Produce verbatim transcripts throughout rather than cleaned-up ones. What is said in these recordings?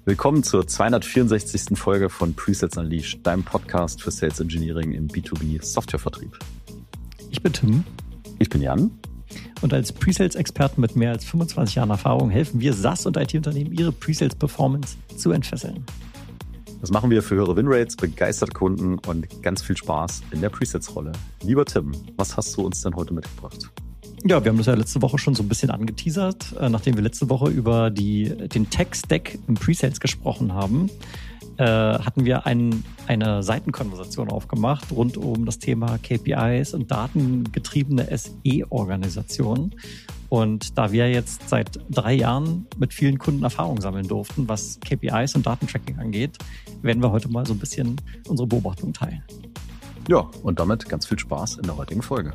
Willkommen zur zweihundertvierundsechzigsten Folge von Presets Unleashed, deinem Podcast für Sales Engineering im B zwei B Softwarevertrieb. Ich bin Tim. Ich bin Jan. Und als Presales-Experten mit mehr als fünfundzwanzig Jahren Erfahrung helfen wir SaaS- und I T-Unternehmen, ihre Presales-Performance zu entfesseln. Das machen wir für höhere Winrates, begeisterte Kunden und ganz viel Spaß in der Presets-Rolle. Lieber Tim, was hast du uns denn heute mitgebracht? Ja, wir haben das ja letzte Woche schon so ein bisschen angeteasert, äh, nachdem wir letzte Woche über die, den Tech-Stack im Presales gesprochen haben, äh, hatten wir ein, eine Seitenkonversation aufgemacht rund um das Thema K P Is und datengetriebene S E-Organisation. Und da wir jetzt seit drei Jahren mit vielen Kunden Erfahrung sammeln durften, was K P Is und Datentracking angeht, werden wir heute mal so ein bisschen unsere Beobachtung teilen. Ja, und damit ganz viel Spaß in der heutigen Folge.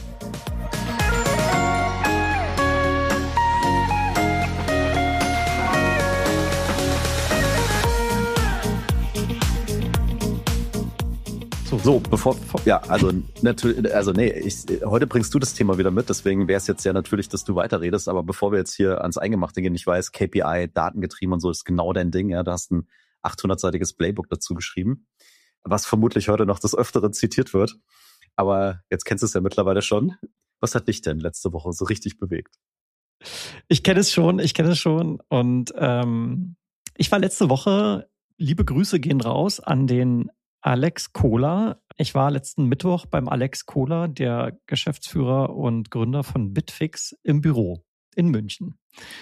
So, bevor, ja, also natürlich, also nee, ich, heute bringst du das Thema wieder mit, deswegen wäre es jetzt ja natürlich, dass du weiterredest, aber bevor wir jetzt hier ans Eingemachte gehen, ich weiß, K P I, datengetrieben und so ist genau dein Ding, ja, du hast ein achthundertseitiges Playbook dazu geschrieben, was vermutlich heute noch des Öfteren zitiert wird, aber jetzt kennst du es ja mittlerweile schon. Was hat dich denn letzte Woche so richtig bewegt? Ich kenne es schon, ich kenne es schon und ähm, ich war letzte Woche, liebe Grüße gehen raus an den Alex Kohler. Ich war letzten Mittwoch beim Alex Kohler, der Geschäftsführer und Gründer von Bitfix, im Büro in München.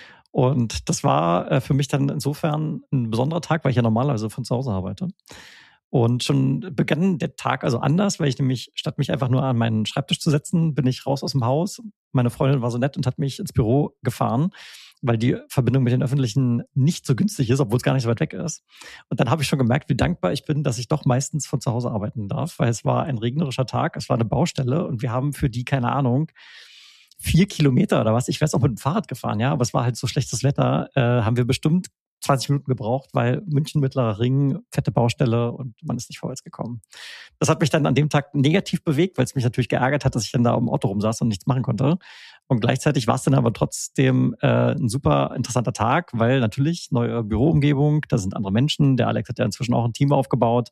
Und das war äh, für mich dann insofern ein besonderer Tag, weil ich ja normalerweise von zu Hause arbeite. Und schon begann der Tag also anders, weil ich nämlich, statt mich einfach nur an meinen Schreibtisch zu setzen, bin ich raus aus dem Haus. Meine Freundin war so nett und hat mich ins Büro gefahren, weil die Verbindung mit den Öffentlichen nicht so günstig ist, obwohl es gar nicht so weit weg ist. Und dann habe ich schon gemerkt, wie dankbar ich bin, dass ich doch meistens von zu Hause arbeiten darf, weil es war ein regnerischer Tag, es war eine Baustelle und wir haben für die, keine Ahnung, vier Kilometer oder was, ich wäre auch mit dem Fahrrad gefahren, ja, aber es war halt so schlechtes Wetter, äh, haben wir bestimmt zwanzig Minuten gebraucht, weil München mittlerer Ring, fette Baustelle und man ist nicht vorwärts gekommen. Das hat mich dann an dem Tag negativ bewegt, weil es mich natürlich geärgert hat, dass ich dann da im Auto rumsaß und nichts machen konnte. Und gleichzeitig war es dann aber trotzdem äh, ein super interessanter Tag, weil natürlich neue Büroumgebung, da sind andere Menschen, der Alex hat ja inzwischen auch ein Team aufgebaut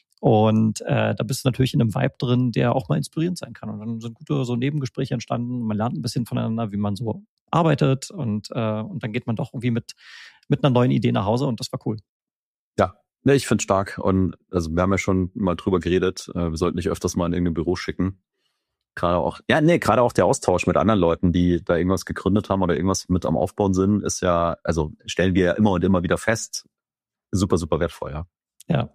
und äh, da bist du natürlich in einem Vibe drin, der auch mal inspirierend sein kann. Und dann sind gute so Nebengespräche entstanden, man lernt ein bisschen voneinander, wie man so arbeitet und äh, und dann geht man doch irgendwie mit mit einer neuen Idee nach Hause und das war cool. Ja, ne, ich finde stark und also wir haben ja schon mal drüber geredet, äh, wir sollten nicht öfters mal in irgendein Büro schicken. Gerade auch, ja, nee, gerade auch der Austausch mit anderen Leuten, die da irgendwas gegründet haben oder irgendwas mit am Aufbauen sind, ist ja, also stellen wir ja immer und immer wieder fest, super, super wertvoll, ja. Ja.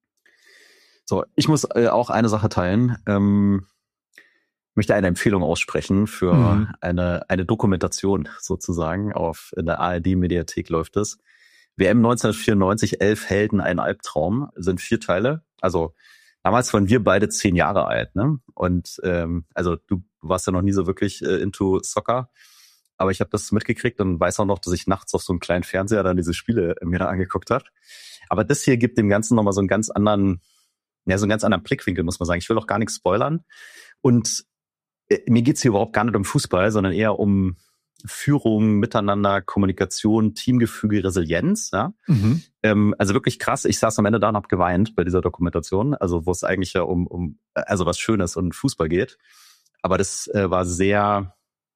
So, ich muss äh, auch eine Sache teilen. Ähm, möchte eine Empfehlung aussprechen für mhm. eine eine Dokumentation sozusagen. Auf in der A R D-Mediathek läuft es. W M neunzehnhundertvierundneunzig, elf Helden, ein Albtraum, sind vier Teile. Also damals waren wir beide zehn Jahre alt, ne? Und ähm, also du warst ja noch nie so wirklich äh, into Soccer, aber ich habe das mitgekriegt und weiß auch noch, dass ich nachts auf so einem kleinen Fernseher dann diese Spiele mir da angeguckt habe. Aber das hier gibt dem Ganzen nochmal so einen ganz anderen, ja, so einen ganz anderen Blickwinkel, muss man sagen. Ich will auch gar nichts spoilern. Und äh, mir geht's hier überhaupt gar nicht um Fußball, sondern eher um Führung, Miteinander, Kommunikation, Teamgefüge, Resilienz. Ja? Mhm. Ähm, also wirklich krass. Ich saß am Ende da und habe geweint bei dieser Dokumentation, also wo es eigentlich ja um, um also was Schönes und Fußball geht. Aber das äh, war sehr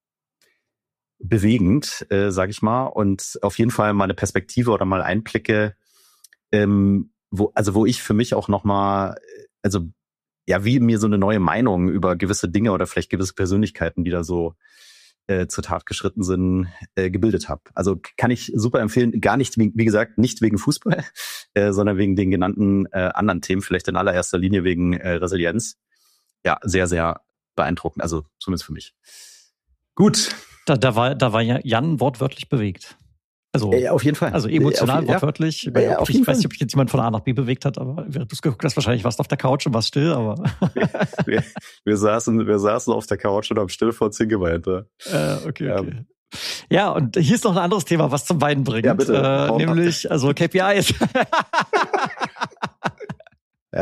bewegend, äh, sag ich mal. Und auf jeden Fall mal eine Perspektive oder mal Einblicke, ähm, wo also wo ich für mich auch nochmal, also ja, wie mir so eine neue Meinung über gewisse Dinge oder vielleicht gewisse Persönlichkeiten, die da so Äh, zur Tat geschritten sind, äh, gebildet habe. Also kann ich super empfehlen, gar nicht, wie, wie gesagt, nicht wegen Fußball, äh, sondern wegen den genannten äh, anderen Themen, vielleicht in allererster Linie wegen äh, Resilienz. Ja, sehr, sehr beeindruckend, also zumindest für mich. Gut. Da, da war, da war Jan wortwörtlich bewegt. Also, ja, auf jeden Fall. Also emotional, auf, wortwörtlich. Ja, ja, ich ich weiß nicht, ob ich jetzt jemand von A nach B bewegt hat, aber während du es geguckt hast, wahrscheinlich warst du auf der Couch und warst still, aber. wir, wir, saßen, wir saßen auf der Couch und haben still vor uns hingeweint. Ja, äh, okay, okay. Ähm. Ja, und hier ist noch ein anderes Thema, was zum Weinen bringt. Ja, bitte. Äh, nämlich, also K P Is. Ja,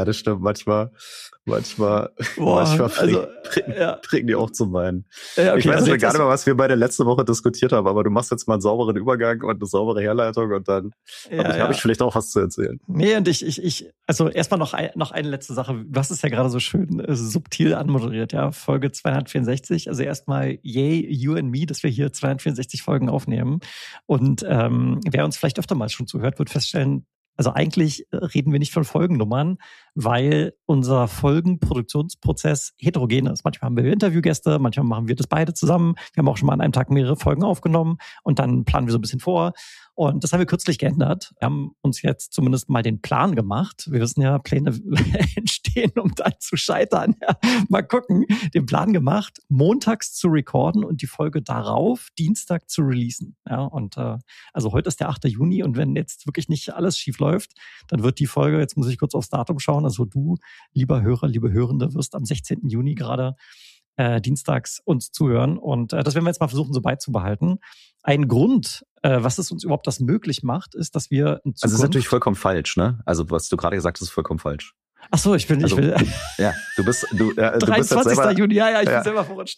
Ja, das stimmt. Manchmal, manchmal, Boah, manchmal also, bringen ja. die auch zum Weinen. Ja, okay, ich weiß also schon jetzt gar hast nicht du- mehr, was wir beide letzte Woche diskutiert haben, aber du machst jetzt mal einen sauberen Übergang und eine saubere Herleitung und dann Ja, habe ich, ja. hab ich vielleicht auch was zu erzählen. Nee, und ich, ich, ich, also erstmal noch, ein, noch eine letzte Sache. Du hast es ja gerade so schön äh, subtil anmoderiert, ja. Folge zweihundertvierundsechzig. Also erstmal, yay, you and me, dass wir hier zweihundertvierundsechzig Folgen aufnehmen. Und ähm, wer uns vielleicht öfter mal schon zuhört, wird feststellen, also eigentlich reden wir nicht von Folgennummern, weil unser Folgenproduktionsprozess heterogen ist. Manchmal haben wir Interviewgäste, manchmal machen wir das beide zusammen. Wir haben auch schon mal an einem Tag mehrere Folgen aufgenommen und dann planen wir so ein bisschen vor. Und das haben wir kürzlich geändert. Wir haben uns jetzt zumindest mal den Plan gemacht. Wir wissen ja, Pläne entstehen, um dann zu scheitern. Ja, mal gucken, den Plan gemacht, montags zu recorden und die Folge darauf Dienstag zu releasen. Ja, und äh, also heute ist der achte Juni und wenn jetzt wirklich nicht alles schief läuft, dann wird die Folge, jetzt muss ich kurz aufs Datum schauen, also du, lieber Hörer, liebe Hörende, wirst am sechzehnten Juni gerade äh, dienstags uns zuhören. Und äh, das werden wir jetzt mal versuchen, so beizubehalten. Ein Grund, äh, was es uns überhaupt das möglich macht, ist, dass wir in Zukunft... Also das ist natürlich vollkommen falsch, ne? Also was du gerade gesagt hast, ist vollkommen falsch. Ach so, ich bin... Also, ich will ja, du bist... Du, äh, du bist jetzt dreiundzwanzigsten selber, Juni, ja, ja, ich ja. bin selber verrutscht.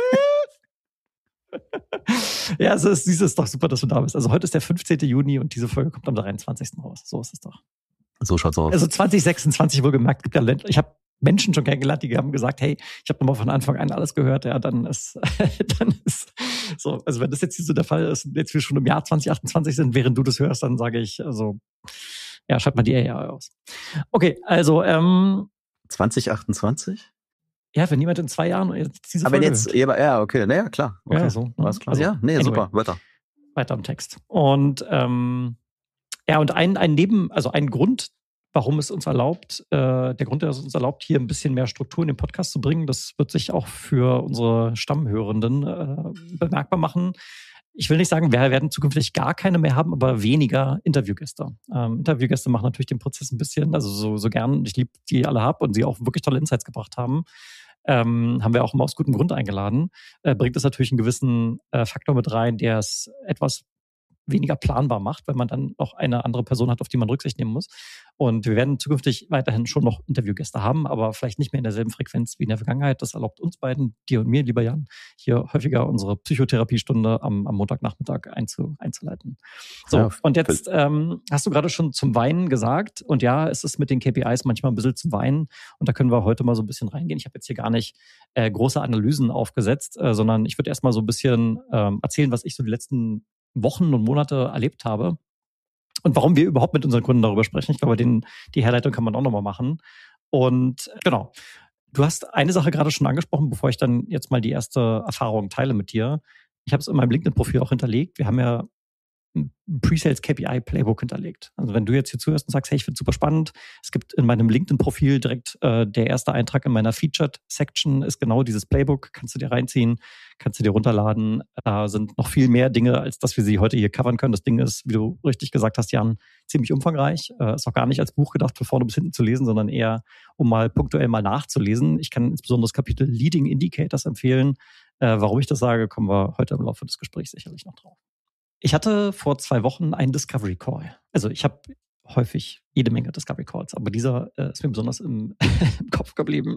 Ja, also es ist, ist doch super, dass du da bist. Also heute ist der fünfzehnten Juni und diese Folge kommt am dreiundzwanzigsten raus. So ist es doch. So schaut's aus. Also zwanzig sechsundzwanzig wohlgemerkt, gibt ja Länder, ich habe Menschen schon kennengelernt, die haben gesagt, hey, ich habe nochmal von Anfang an alles gehört, ja, dann ist, dann ist so, also wenn das jetzt hier so der Fall ist, jetzt wir schon im Jahr zwanzig achtundzwanzig sind, während du das hörst, dann sage ich, also, ja, schreib mal die A I aus. Okay, also, ähm, zwanzig achtundzwanzig? ja, wenn jemand in zwei Jahren jetzt diese Aber Folge jetzt, hört. ja, ja, okay, naja, klar. Okay. Ja, so, ne? Alles klar. Also, ja, nee, anyway. super, weiter. Weiter im Text. Und ähm, ja, und ein, ein Neben, also ein Grund, warum es uns erlaubt, äh, der Grund, der es uns erlaubt, hier ein bisschen mehr Struktur in den Podcast zu bringen, das wird sich auch für unsere Stammhörenden äh, bemerkbar machen. Ich will nicht sagen, wir werden zukünftig gar keine mehr haben, aber weniger Interviewgäste. Ähm, Interviewgäste machen natürlich den Prozess ein bisschen, also so, so gern, ich liebe die alle hab und sie auch wirklich tolle Insights gebracht haben. Ähm, haben wir auch immer aus gutem Grund eingeladen, äh, bringt es natürlich einen gewissen äh, Faktor mit rein, der es etwas weniger planbar macht, weil man dann noch eine andere Person hat, auf die man Rücksicht nehmen muss. Und wir werden zukünftig weiterhin schon noch Interviewgäste haben, aber vielleicht nicht mehr in derselben Frequenz wie in der Vergangenheit. Das erlaubt uns beiden, dir und mir, lieber Jan, hier häufiger unsere Psychotherapiestunde am, am Montagnachmittag einzu, einzuleiten. So, ja, und jetzt ähm, hast du gerade schon zum Weinen gesagt. Und ja, es ist mit den K P Is manchmal ein bisschen zum Weinen. Und da können wir heute mal so ein bisschen reingehen. Ich habe jetzt hier gar nicht äh, große Analysen aufgesetzt, äh, sondern ich würde erst mal so ein bisschen ähm, erzählen, was ich so die letzten Wochen und Monate erlebt habe und warum wir überhaupt mit unseren Kunden darüber sprechen. Ich glaube, den, die Herleitung kann man auch nochmal machen. Und genau, du hast eine Sache gerade schon angesprochen, bevor ich dann jetzt mal die erste Erfahrung teile mit dir. Ich habe es in meinem LinkedIn-Profil auch hinterlegt. Wir haben ja ein Pre-Sales K P I Playbook hinterlegt. Also wenn du jetzt hier zuhörst und sagst, hey, ich finde es super spannend, es gibt in meinem LinkedIn-Profil direkt äh, der erste Eintrag in meiner Featured-Section ist genau dieses Playbook, kannst du dir reinziehen, kannst du dir runterladen. Da sind noch viel mehr Dinge, als dass wir sie heute hier covern können. Das Ding ist, wie du richtig gesagt hast, Jan, ziemlich umfangreich. Äh, ist auch gar nicht als Buch gedacht, von vorne bis hinten zu lesen, sondern eher, um mal punktuell mal nachzulesen. Ich kann insbesondere das Kapitel Leading Indicators empfehlen. Äh, warum ich das sage, kommen wir heute im Laufe des Gesprächs sicherlich noch drauf. Ich hatte vor zwei Wochen einen Discovery Call. Also ich habe häufig jede Menge Discovery Calls, aber dieser äh, ist mir besonders im, im Kopf geblieben,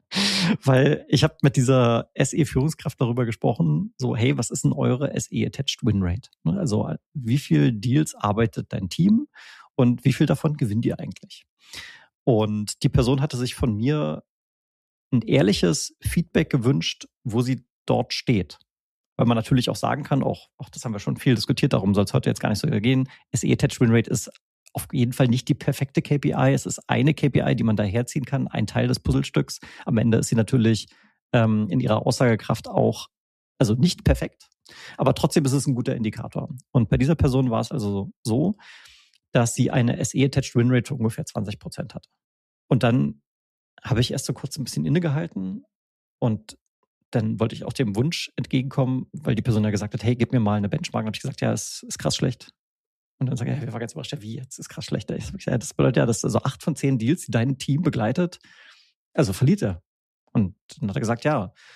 weil ich habe mit dieser S E-Führungskraft darüber gesprochen, so hey, was ist denn eure S E-Attached Win Rate? Also wie viel Deals arbeitet dein Team und wie viel davon gewinnt ihr eigentlich? Und die Person hatte sich von mir ein ehrliches Feedback gewünscht, wo sie dort steht. Weil man natürlich auch sagen kann, auch, auch das haben wir schon viel diskutiert, darum soll es heute jetzt gar nicht so gehen. S E-Attached Win Rate ist auf jeden Fall nicht die perfekte K P I. Es ist eine K P I, die man da herziehen kann, ein Teil des Puzzlestücks. Am Ende ist sie natürlich ähm, in ihrer Aussagekraft auch, also nicht perfekt, aber trotzdem ist es ein guter Indikator. Und bei dieser Person war es also so, dass sie eine S E-Attached Win Rate von ungefähr zwanzig Prozent hatte. Und dann habe ich erst so kurz ein bisschen innegehalten und dann wollte ich auch dem Wunsch entgegenkommen, weil die Person ja gesagt hat, hey, gib mir mal eine Benchmark. Und habe ich gesagt, ja, es ist krass schlecht. Und dann sage ich, ja, wir waren ganz überrascht, ja, wie jetzt ist krass schlecht. Ich sage, ja, das bedeutet ja, dass also acht von zehn Deals, die dein Team begleitet, also verliert er. Und dann hat er gesagt, ja.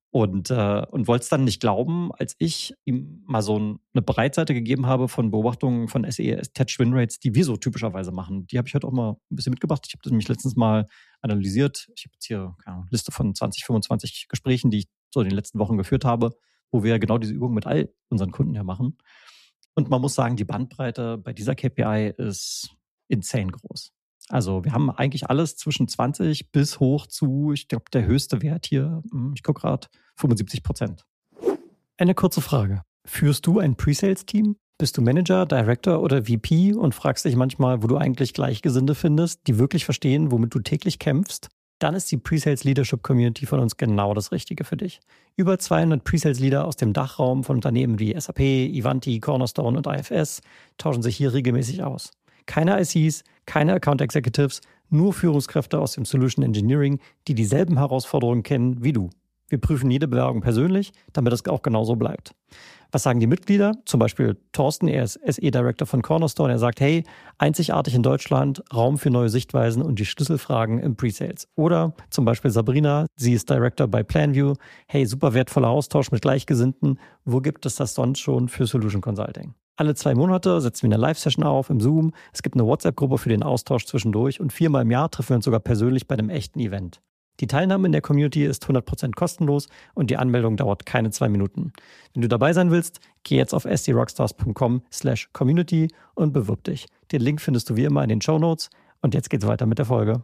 Und, äh, und wollte es dann nicht glauben, als ich ihm mal so ein, eine Breitseite gegeben habe von Beobachtungen von S E-Attached Winrates, die wir so typischerweise machen. Die habe ich heute auch mal ein bisschen mitgebracht. Ich habe das nämlich letztens mal analysiert. Ich habe jetzt hier keine Ahnung, Liste von zwanzig, fünfundzwanzig Gesprächen, die ich so in den letzten Wochen geführt habe, wo wir genau diese Übung mit all unseren Kunden ja machen. Und man muss sagen, die Bandbreite bei dieser K P I ist insane groß. Also wir haben eigentlich alles zwischen zwanzig bis hoch zu, ich glaube, der höchste Wert hier, ich gucke gerade, fünfundsiebzig Prozent. Eine kurze Frage. Führst du ein Pre-Sales-Team? Bist du Manager, Director oder V P und fragst dich manchmal, wo du eigentlich Gleichgesinnte findest, die wirklich verstehen, womit du täglich kämpfst? Dann ist die Pre-Sales Leadership Community von uns genau das Richtige für dich. Über zweihundert Pre-Sales Leader aus dem Dachraum von Unternehmen wie S A P, Ivanti, Cornerstone und I F S tauschen sich hier regelmäßig aus. Keine I Cs, keine Account Executives, nur Führungskräfte aus dem Solution Engineering, die dieselben Herausforderungen kennen wie du. Wir prüfen jede Bewerbung persönlich, damit es auch genauso bleibt. Was sagen die Mitglieder? Zum Beispiel Thorsten, er ist S E-Director von Cornerstone. Er sagt, hey, einzigartig in Deutschland, Raum für neue Sichtweisen und die Schlüsselfragen im Pre-Sales. Oder zum Beispiel Sabrina, sie ist Director bei Planview. Hey, super wertvoller Austausch mit Gleichgesinnten. Wo gibt es das sonst schon für Solution Consulting? Alle zwei Monate setzen wir eine Live-Session auf im Zoom. Es gibt eine WhatsApp-Gruppe für den Austausch zwischendurch und viermal im Jahr treffen wir uns sogar persönlich bei einem echten Event. Die Teilnahme in der Community ist hundert Prozent kostenlos und die Anmeldung dauert keine zwei Minuten. Wenn du dabei sein willst, geh jetzt auf s d rockstars punkt com slash community und bewirb dich. Den Link findest du wie immer in den Shownotes und jetzt geht's weiter mit der Folge.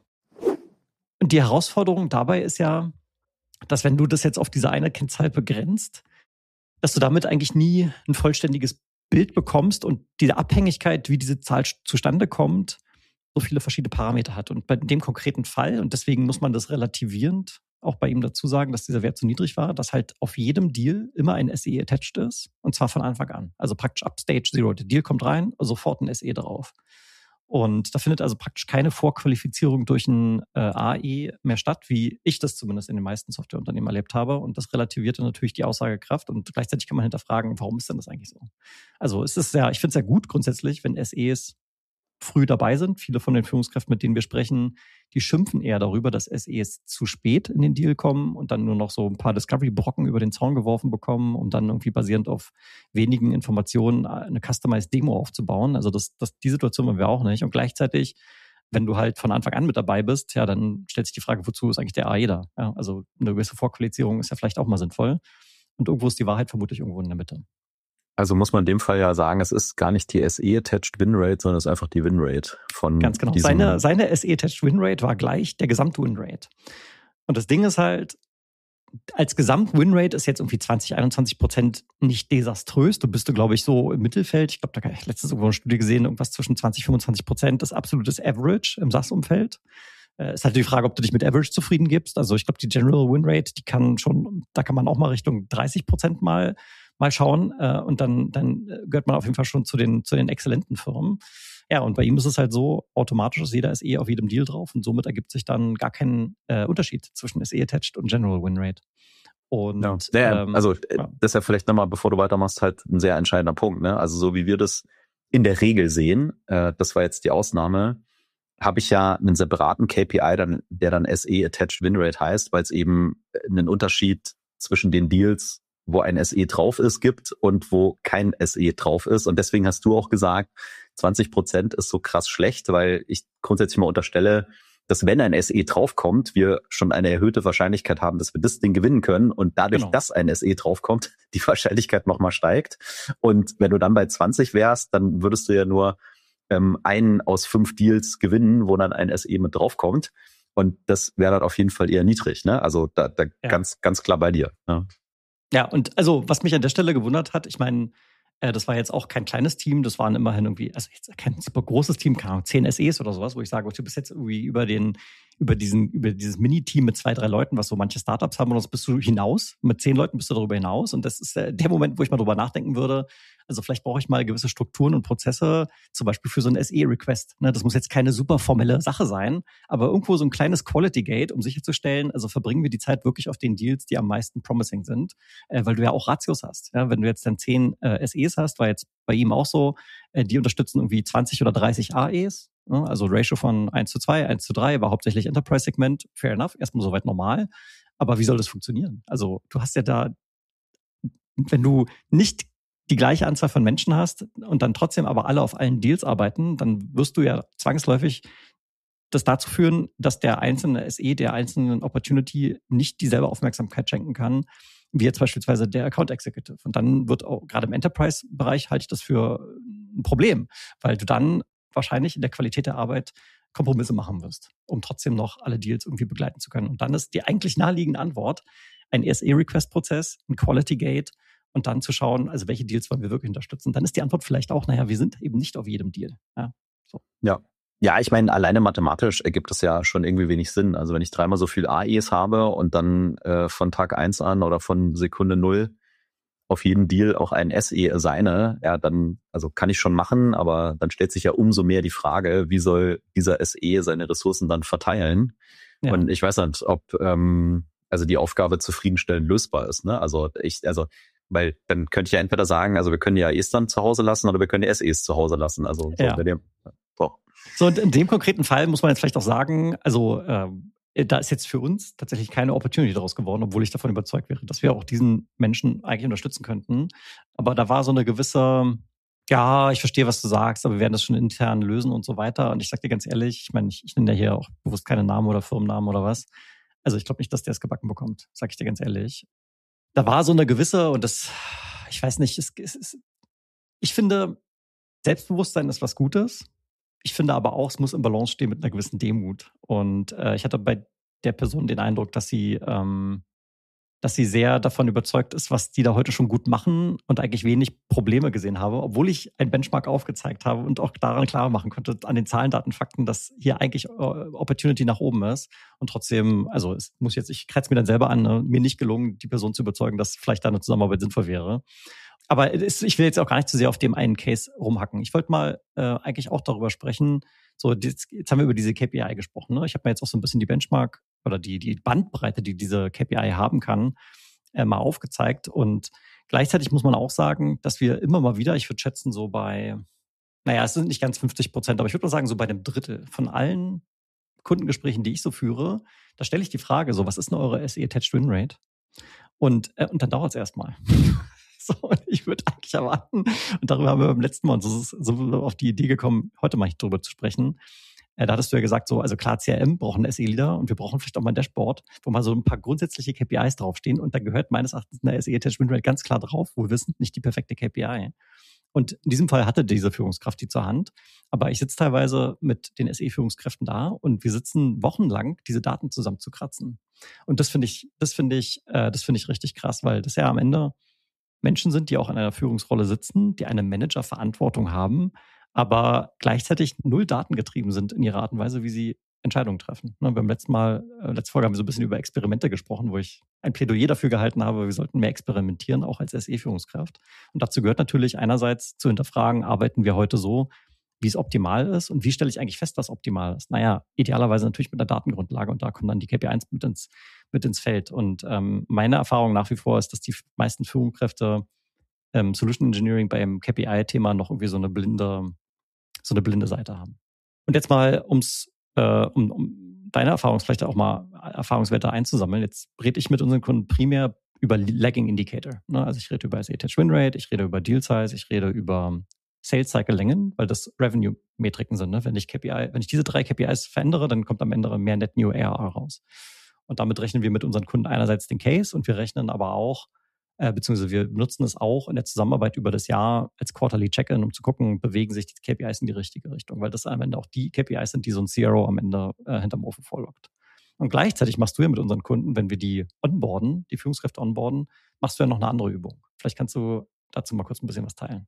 Und die Herausforderung dabei ist ja, dass wenn du das jetzt auf diese eine Kennzahl begrenzt, dass du damit eigentlich nie ein vollständiges Bild bekommst und diese Abhängigkeit, wie diese Zahl zustande kommt, so viele verschiedene Parameter hat. Und bei dem konkreten Fall, und deswegen muss man das relativierend auch bei ihm dazu sagen, dass dieser Wert zu niedrig war, dass halt auf jedem Deal immer ein S E attached ist, und zwar von Anfang an. Also praktisch ab Stage Zero. Der Deal kommt rein, sofort ein S E drauf. Und da findet also praktisch keine Vorqualifizierung durch ein äh, A E mehr statt, wie ich das zumindest in den meisten Softwareunternehmen erlebt habe. Und das relativierte natürlich die Aussagekraft. Und gleichzeitig kann man hinterfragen, warum ist denn das eigentlich so? Also es ist ja, ich finde es sehr gut grundsätzlich, wenn S Es früh dabei sind. Viele von den Führungskräften, mit denen wir sprechen, die schimpfen eher darüber, dass S Es zu spät in den Deal kommen und dann nur noch so ein paar Discovery-Brocken über den Zaun geworfen bekommen, um dann irgendwie basierend auf wenigen Informationen eine Customized Demo aufzubauen. Also das, das, die Situation wollen wir auch nicht. Und gleichzeitig, wenn du halt von Anfang an mit dabei bist, ja, dann stellt sich die Frage, wozu ist eigentlich der A E da? Ja, also eine gewisse Vorqualifizierung ist ja vielleicht auch mal sinnvoll. Und irgendwo ist die Wahrheit vermutlich irgendwo in der Mitte. Also muss man in dem Fall ja sagen, es ist gar nicht die S E-Attached Winrate, sondern es ist einfach die Winrate von Ganz genau. diesem Seine, seine S E-Attached Winrate war gleich der Gesamt-Winrate. Und das Ding ist halt, als Gesamt-Winrate ist jetzt irgendwie zwanzig, einundzwanzig Prozent nicht desaströs. Du bist, glaube ich, so im Mittelfeld. Ich glaube, da habe ich letztens irgendwo eine Studie gesehen, irgendwas zwischen zwanzig, fünfundzwanzig Prozent ist absolutes Average im SaaS-Umfeld. Es ist halt die Frage, ob du dich mit Average zufrieden gibst. Also ich glaube, die General Winrate, die kann schon, da kann man auch mal Richtung dreißig Prozent mal mal schauen äh, und dann, dann gehört man auf jeden Fall schon zu den, zu den exzellenten Firmen. Ja, und bei ihm ist es halt so, automatisch ist jeder S E auf jedem Deal drauf und somit ergibt sich dann gar kein äh, Unterschied zwischen S E-Attached und General Winrate. Und, ja. Ja, ähm, also ja. das ist ja vielleicht nochmal, bevor du weitermachst, halt ein sehr entscheidender Punkt. Ne? Also so wie wir das in der Regel sehen, äh, das war jetzt die Ausnahme, habe ich ja einen separaten K P I, dann, der dann S E-Attached Winrate heißt, weil es eben einen Unterschied zwischen den Deals, wo ein S E drauf ist, gibt und wo kein S E drauf ist. Und deswegen hast du auch gesagt, zwanzig Prozent ist so krass schlecht, weil ich grundsätzlich mal unterstelle, dass wenn ein S E draufkommt, wir schon eine erhöhte Wahrscheinlichkeit haben, dass wir das Ding gewinnen können und dadurch, genau. dass ein S E draufkommt, die Wahrscheinlichkeit nochmal steigt. Und wenn du dann bei zwanzig wärst, dann würdest du ja nur ähm, einen aus fünf Deals gewinnen, wo dann ein S E mit draufkommt. Und das wäre dann auf jeden Fall eher niedrig. Ne? Also da, da ja. ganz, ganz klar bei dir. Ne? Ja, und also was mich an der Stelle gewundert hat, ich meine, äh, das war jetzt auch kein kleines Team, das waren immerhin irgendwie, also jetzt kein super großes Team, keine Ahnung, zehn S Es oder sowas, wo ich sage, du bist jetzt irgendwie über den, über diesen, über dieses Mini-Team mit zwei, drei Leuten, was so manche Startups haben, und das bist du hinaus, mit zehn Leuten bist du darüber hinaus. Und das ist der Moment, wo ich mal drüber nachdenken würde, also vielleicht brauche ich mal gewisse Strukturen und Prozesse, zum Beispiel für so ein S E-Request. Ne, das muss jetzt keine super formelle Sache sein, aber irgendwo so ein kleines Quality-Gate, um sicherzustellen, also verbringen wir die Zeit wirklich auf den Deals, die am meisten promising sind, äh, weil du ja auch Ratios hast. Ja, wenn du jetzt dann zehn äh, S Es hast, war jetzt bei ihm auch so, äh, die unterstützen irgendwie zwanzig oder dreißig A Es, ne, also Ratio von eins zu zwei, eins zu drei, war hauptsächlich Enterprise-Segment, fair enough, erstmal soweit normal. Aber wie soll das funktionieren? Also du hast ja da, wenn du nicht die gleiche Anzahl von Menschen hast und dann trotzdem aber alle auf allen Deals arbeiten, dann wirst du ja zwangsläufig das dazu führen, dass der einzelne S E der einzelnen Opportunity nicht dieselbe Aufmerksamkeit schenken kann, wie jetzt beispielsweise der Account Executive. Und dann wird auch gerade im Enterprise-Bereich halte ich das für ein Problem, weil du dann wahrscheinlich in der Qualität der Arbeit Kompromisse machen wirst, um trotzdem noch alle Deals irgendwie begleiten zu können. Und dann ist die eigentlich naheliegende Antwort ein S E-Request-Prozess, ein Quality Gate und dann zu schauen, also welche Deals wollen wir wirklich unterstützen. Dann ist die Antwort vielleicht auch, naja, wir sind eben nicht auf jedem Deal. Ja, so. Ja. Ja, ich meine, alleine mathematisch ergibt es ja schon irgendwie wenig Sinn. Also wenn ich dreimal so viel A Es habe und dann äh, von Tag eins an oder von Sekunde null auf jeden Deal auch ein S E assigne, ja, dann, also kann ich schon machen, aber dann stellt sich ja umso mehr die Frage, wie soll dieser S E seine Ressourcen dann verteilen? Ja. Und ich weiß nicht, ob ähm, also die Aufgabe zufriedenstellend lösbar ist, ne? Also ich, also weil dann könnte ich ja entweder sagen, also wir können die A Es dann zu Hause lassen oder wir können die S Es zu Hause lassen. Also so ja. bei dem, so. So, und in dem konkreten Fall muss man jetzt vielleicht auch sagen, also ähm, da ist jetzt für uns tatsächlich keine Opportunity daraus geworden, obwohl ich davon überzeugt wäre, dass wir auch diesen Menschen eigentlich unterstützen könnten. Aber da war so eine gewisse, ja, ich verstehe, was du sagst, aber wir werden das schon intern lösen und so weiter. Und ich sag dir ganz ehrlich, ich meine, ich, ich nenne ja hier auch bewusst keine Namen oder Firmennamen oder was. Also ich glaube nicht, dass der es gebacken bekommt, sag ich dir ganz ehrlich. Da war so eine gewisse, und das, ich weiß nicht, es, es, es, ich finde, Selbstbewusstsein ist was Gutes. Ich finde aber auch, es muss im Balance stehen mit einer gewissen Demut. Und äh, ich hatte bei der Person den Eindruck, dass sie, ähm, dass sie sehr davon überzeugt ist, was die da heute schon gut machen und eigentlich wenig Probleme gesehen habe, obwohl ich ein Benchmark aufgezeigt habe und auch daran klar machen konnte, an den Zahlen, Daten, Fakten, dass hier eigentlich äh, Opportunity nach oben ist. Und trotzdem, also es muss jetzt, ich kratze mir dann selber an, ne, mir nicht gelungen, die Person zu überzeugen, dass vielleicht da eine Zusammenarbeit sinnvoll wäre. Aber es, ich will jetzt auch gar nicht zu sehr auf dem einen Case rumhacken. Ich wollte mal äh, eigentlich auch darüber sprechen, so jetzt, jetzt haben wir über diese K P I gesprochen. Ne? Ich habe mir jetzt auch so ein bisschen die Benchmark oder die, die Bandbreite, die diese K P I haben kann, äh, mal aufgezeigt. Und gleichzeitig muss man auch sagen, dass wir immer mal wieder, ich würde schätzen so bei, naja, es sind nicht ganz fünfzig Prozent, aber ich würde mal sagen so bei einem Drittel von allen Kundengesprächen, die ich so führe, da stelle ich die Frage so, was ist denn eure S E-Attached Win Rate? Und, äh, und dann dauert es erstmal. So, ich würde eigentlich erwarten, und darüber haben wir beim letzten Mal, und so ist so auf die Idee gekommen, heute mal drüber zu sprechen. Äh, da hattest du ja gesagt, so, also klar, C R M brauchen einen S E-Leader und wir brauchen vielleicht auch mal ein Dashboard, wo mal so ein paar grundsätzliche K P Is draufstehen und da gehört meines Erachtens eine S E-Attached Win Rate ganz klar drauf, wo wir wissen, nicht die perfekte K P I. Und in diesem Fall hatte diese Führungskraft die zur Hand. Aber ich sitze teilweise mit den S E-Führungskräften da und wir sitzen wochenlang, diese Daten zusammen zu kratzen. Und das finde ich, das finde ich, äh, das finde ich richtig krass, weil das ja am Ende Menschen sind, die auch in einer Führungsrolle sitzen, die eine Managerverantwortung haben, aber gleichzeitig null datengetrieben sind in ihrer Art und Weise, wie sie Entscheidungen treffen. Ne, beim letzten Mal, äh, letzte Folge haben wir so ein bisschen über Experimente gesprochen, wo ich ein Plädoyer dafür gehalten habe, wir sollten mehr experimentieren, auch als S E-Führungskraft. Und dazu gehört natürlich einerseits zu hinterfragen, arbeiten wir heute so, wie es optimal ist und wie stelle ich eigentlich fest, was optimal ist? Naja, idealerweise natürlich mit einer Datengrundlage und da kommen dann die K P Is mit ins, mit ins Feld. Und ähm, meine Erfahrung nach wie vor ist, dass die meisten Führungskräfte ähm, Solution Engineering beim K P I-Thema noch irgendwie so eine blinde, so eine blinde Seite haben. Und jetzt mal, ums, äh, um, um deine Erfahrungs vielleicht auch mal Erfahrungswerte einzusammeln. Jetzt rede ich mit unseren Kunden primär über Lagging Indicator. Ne? Also ich rede über S E-Attached Win Rate, ich rede über Deal Size, ich rede über Sales Cycle Längen, weil das Revenue-Metriken sind. Ne? Wenn ich K P I, wenn ich diese drei K P Is verändere, dann kommt am Ende mehr Net New A R R raus. Und damit rechnen wir mit unseren Kunden einerseits den Case und wir rechnen aber auch, äh, beziehungsweise wir benutzen es auch in der Zusammenarbeit über das Jahr als Quarterly Check-in, um zu gucken, bewegen sich die K P Is in die richtige Richtung, weil das am Ende auch die K P Is sind, die so ein C R O am Ende äh, hinterm Ofen vorlockt. Und gleichzeitig machst du ja mit unseren Kunden, wenn wir die onboarden, die Führungskräfte onboarden, machst du ja noch eine andere Übung. Vielleicht kannst du dazu mal kurz ein bisschen was teilen.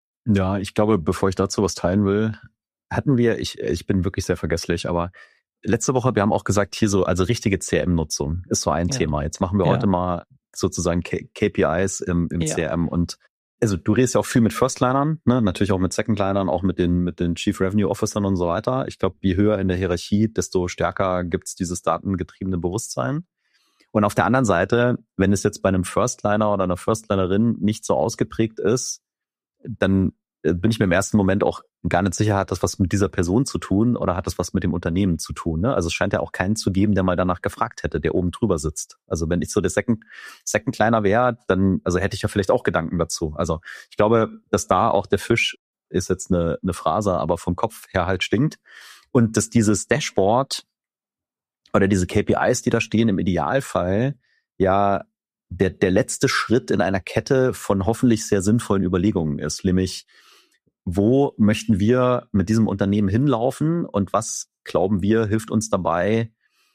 Ja, ich glaube, bevor ich dazu was teilen will, hatten wir, ich, ich bin wirklich sehr vergesslich, aber letzte Woche, wir haben auch gesagt, hier so, also richtige C R M-Nutzung ist so ein ja. Thema. Jetzt machen wir ja. heute mal sozusagen K- KPIs im, im ja. C R M und also du redest ja auch viel mit Firstlinern, ne? Natürlich auch mit Secondlinern, auch mit den, mit den Chief Revenue Officern und so weiter. Ich glaube, je höher in der Hierarchie, desto stärker gibt's dieses datengetriebene Bewusstsein. Und auf der anderen Seite, wenn es jetzt bei einem Firstliner oder einer Firstlinerin nicht so ausgeprägt ist, dann bin ich mir im ersten Moment auch gar nicht sicher, hat das was mit dieser Person zu tun oder hat das was mit dem Unternehmen zu tun. Ne? Also es scheint ja auch keinen zu geben, der mal danach gefragt hätte, der oben drüber sitzt. Also wenn ich so der Second, Second Kleiner wäre, dann also hätte ich ja vielleicht auch Gedanken dazu. Also ich glaube, dass da auch der Fisch, ist jetzt eine, eine Phrase, aber vom Kopf her halt stinkt. Und dass dieses Dashboard oder diese K P Is, die da stehen, im Idealfall ja der, der letzte Schritt in einer Kette von hoffentlich sehr sinnvollen Überlegungen ist, nämlich wo möchten wir mit diesem Unternehmen hinlaufen und was, glauben wir, hilft uns dabei,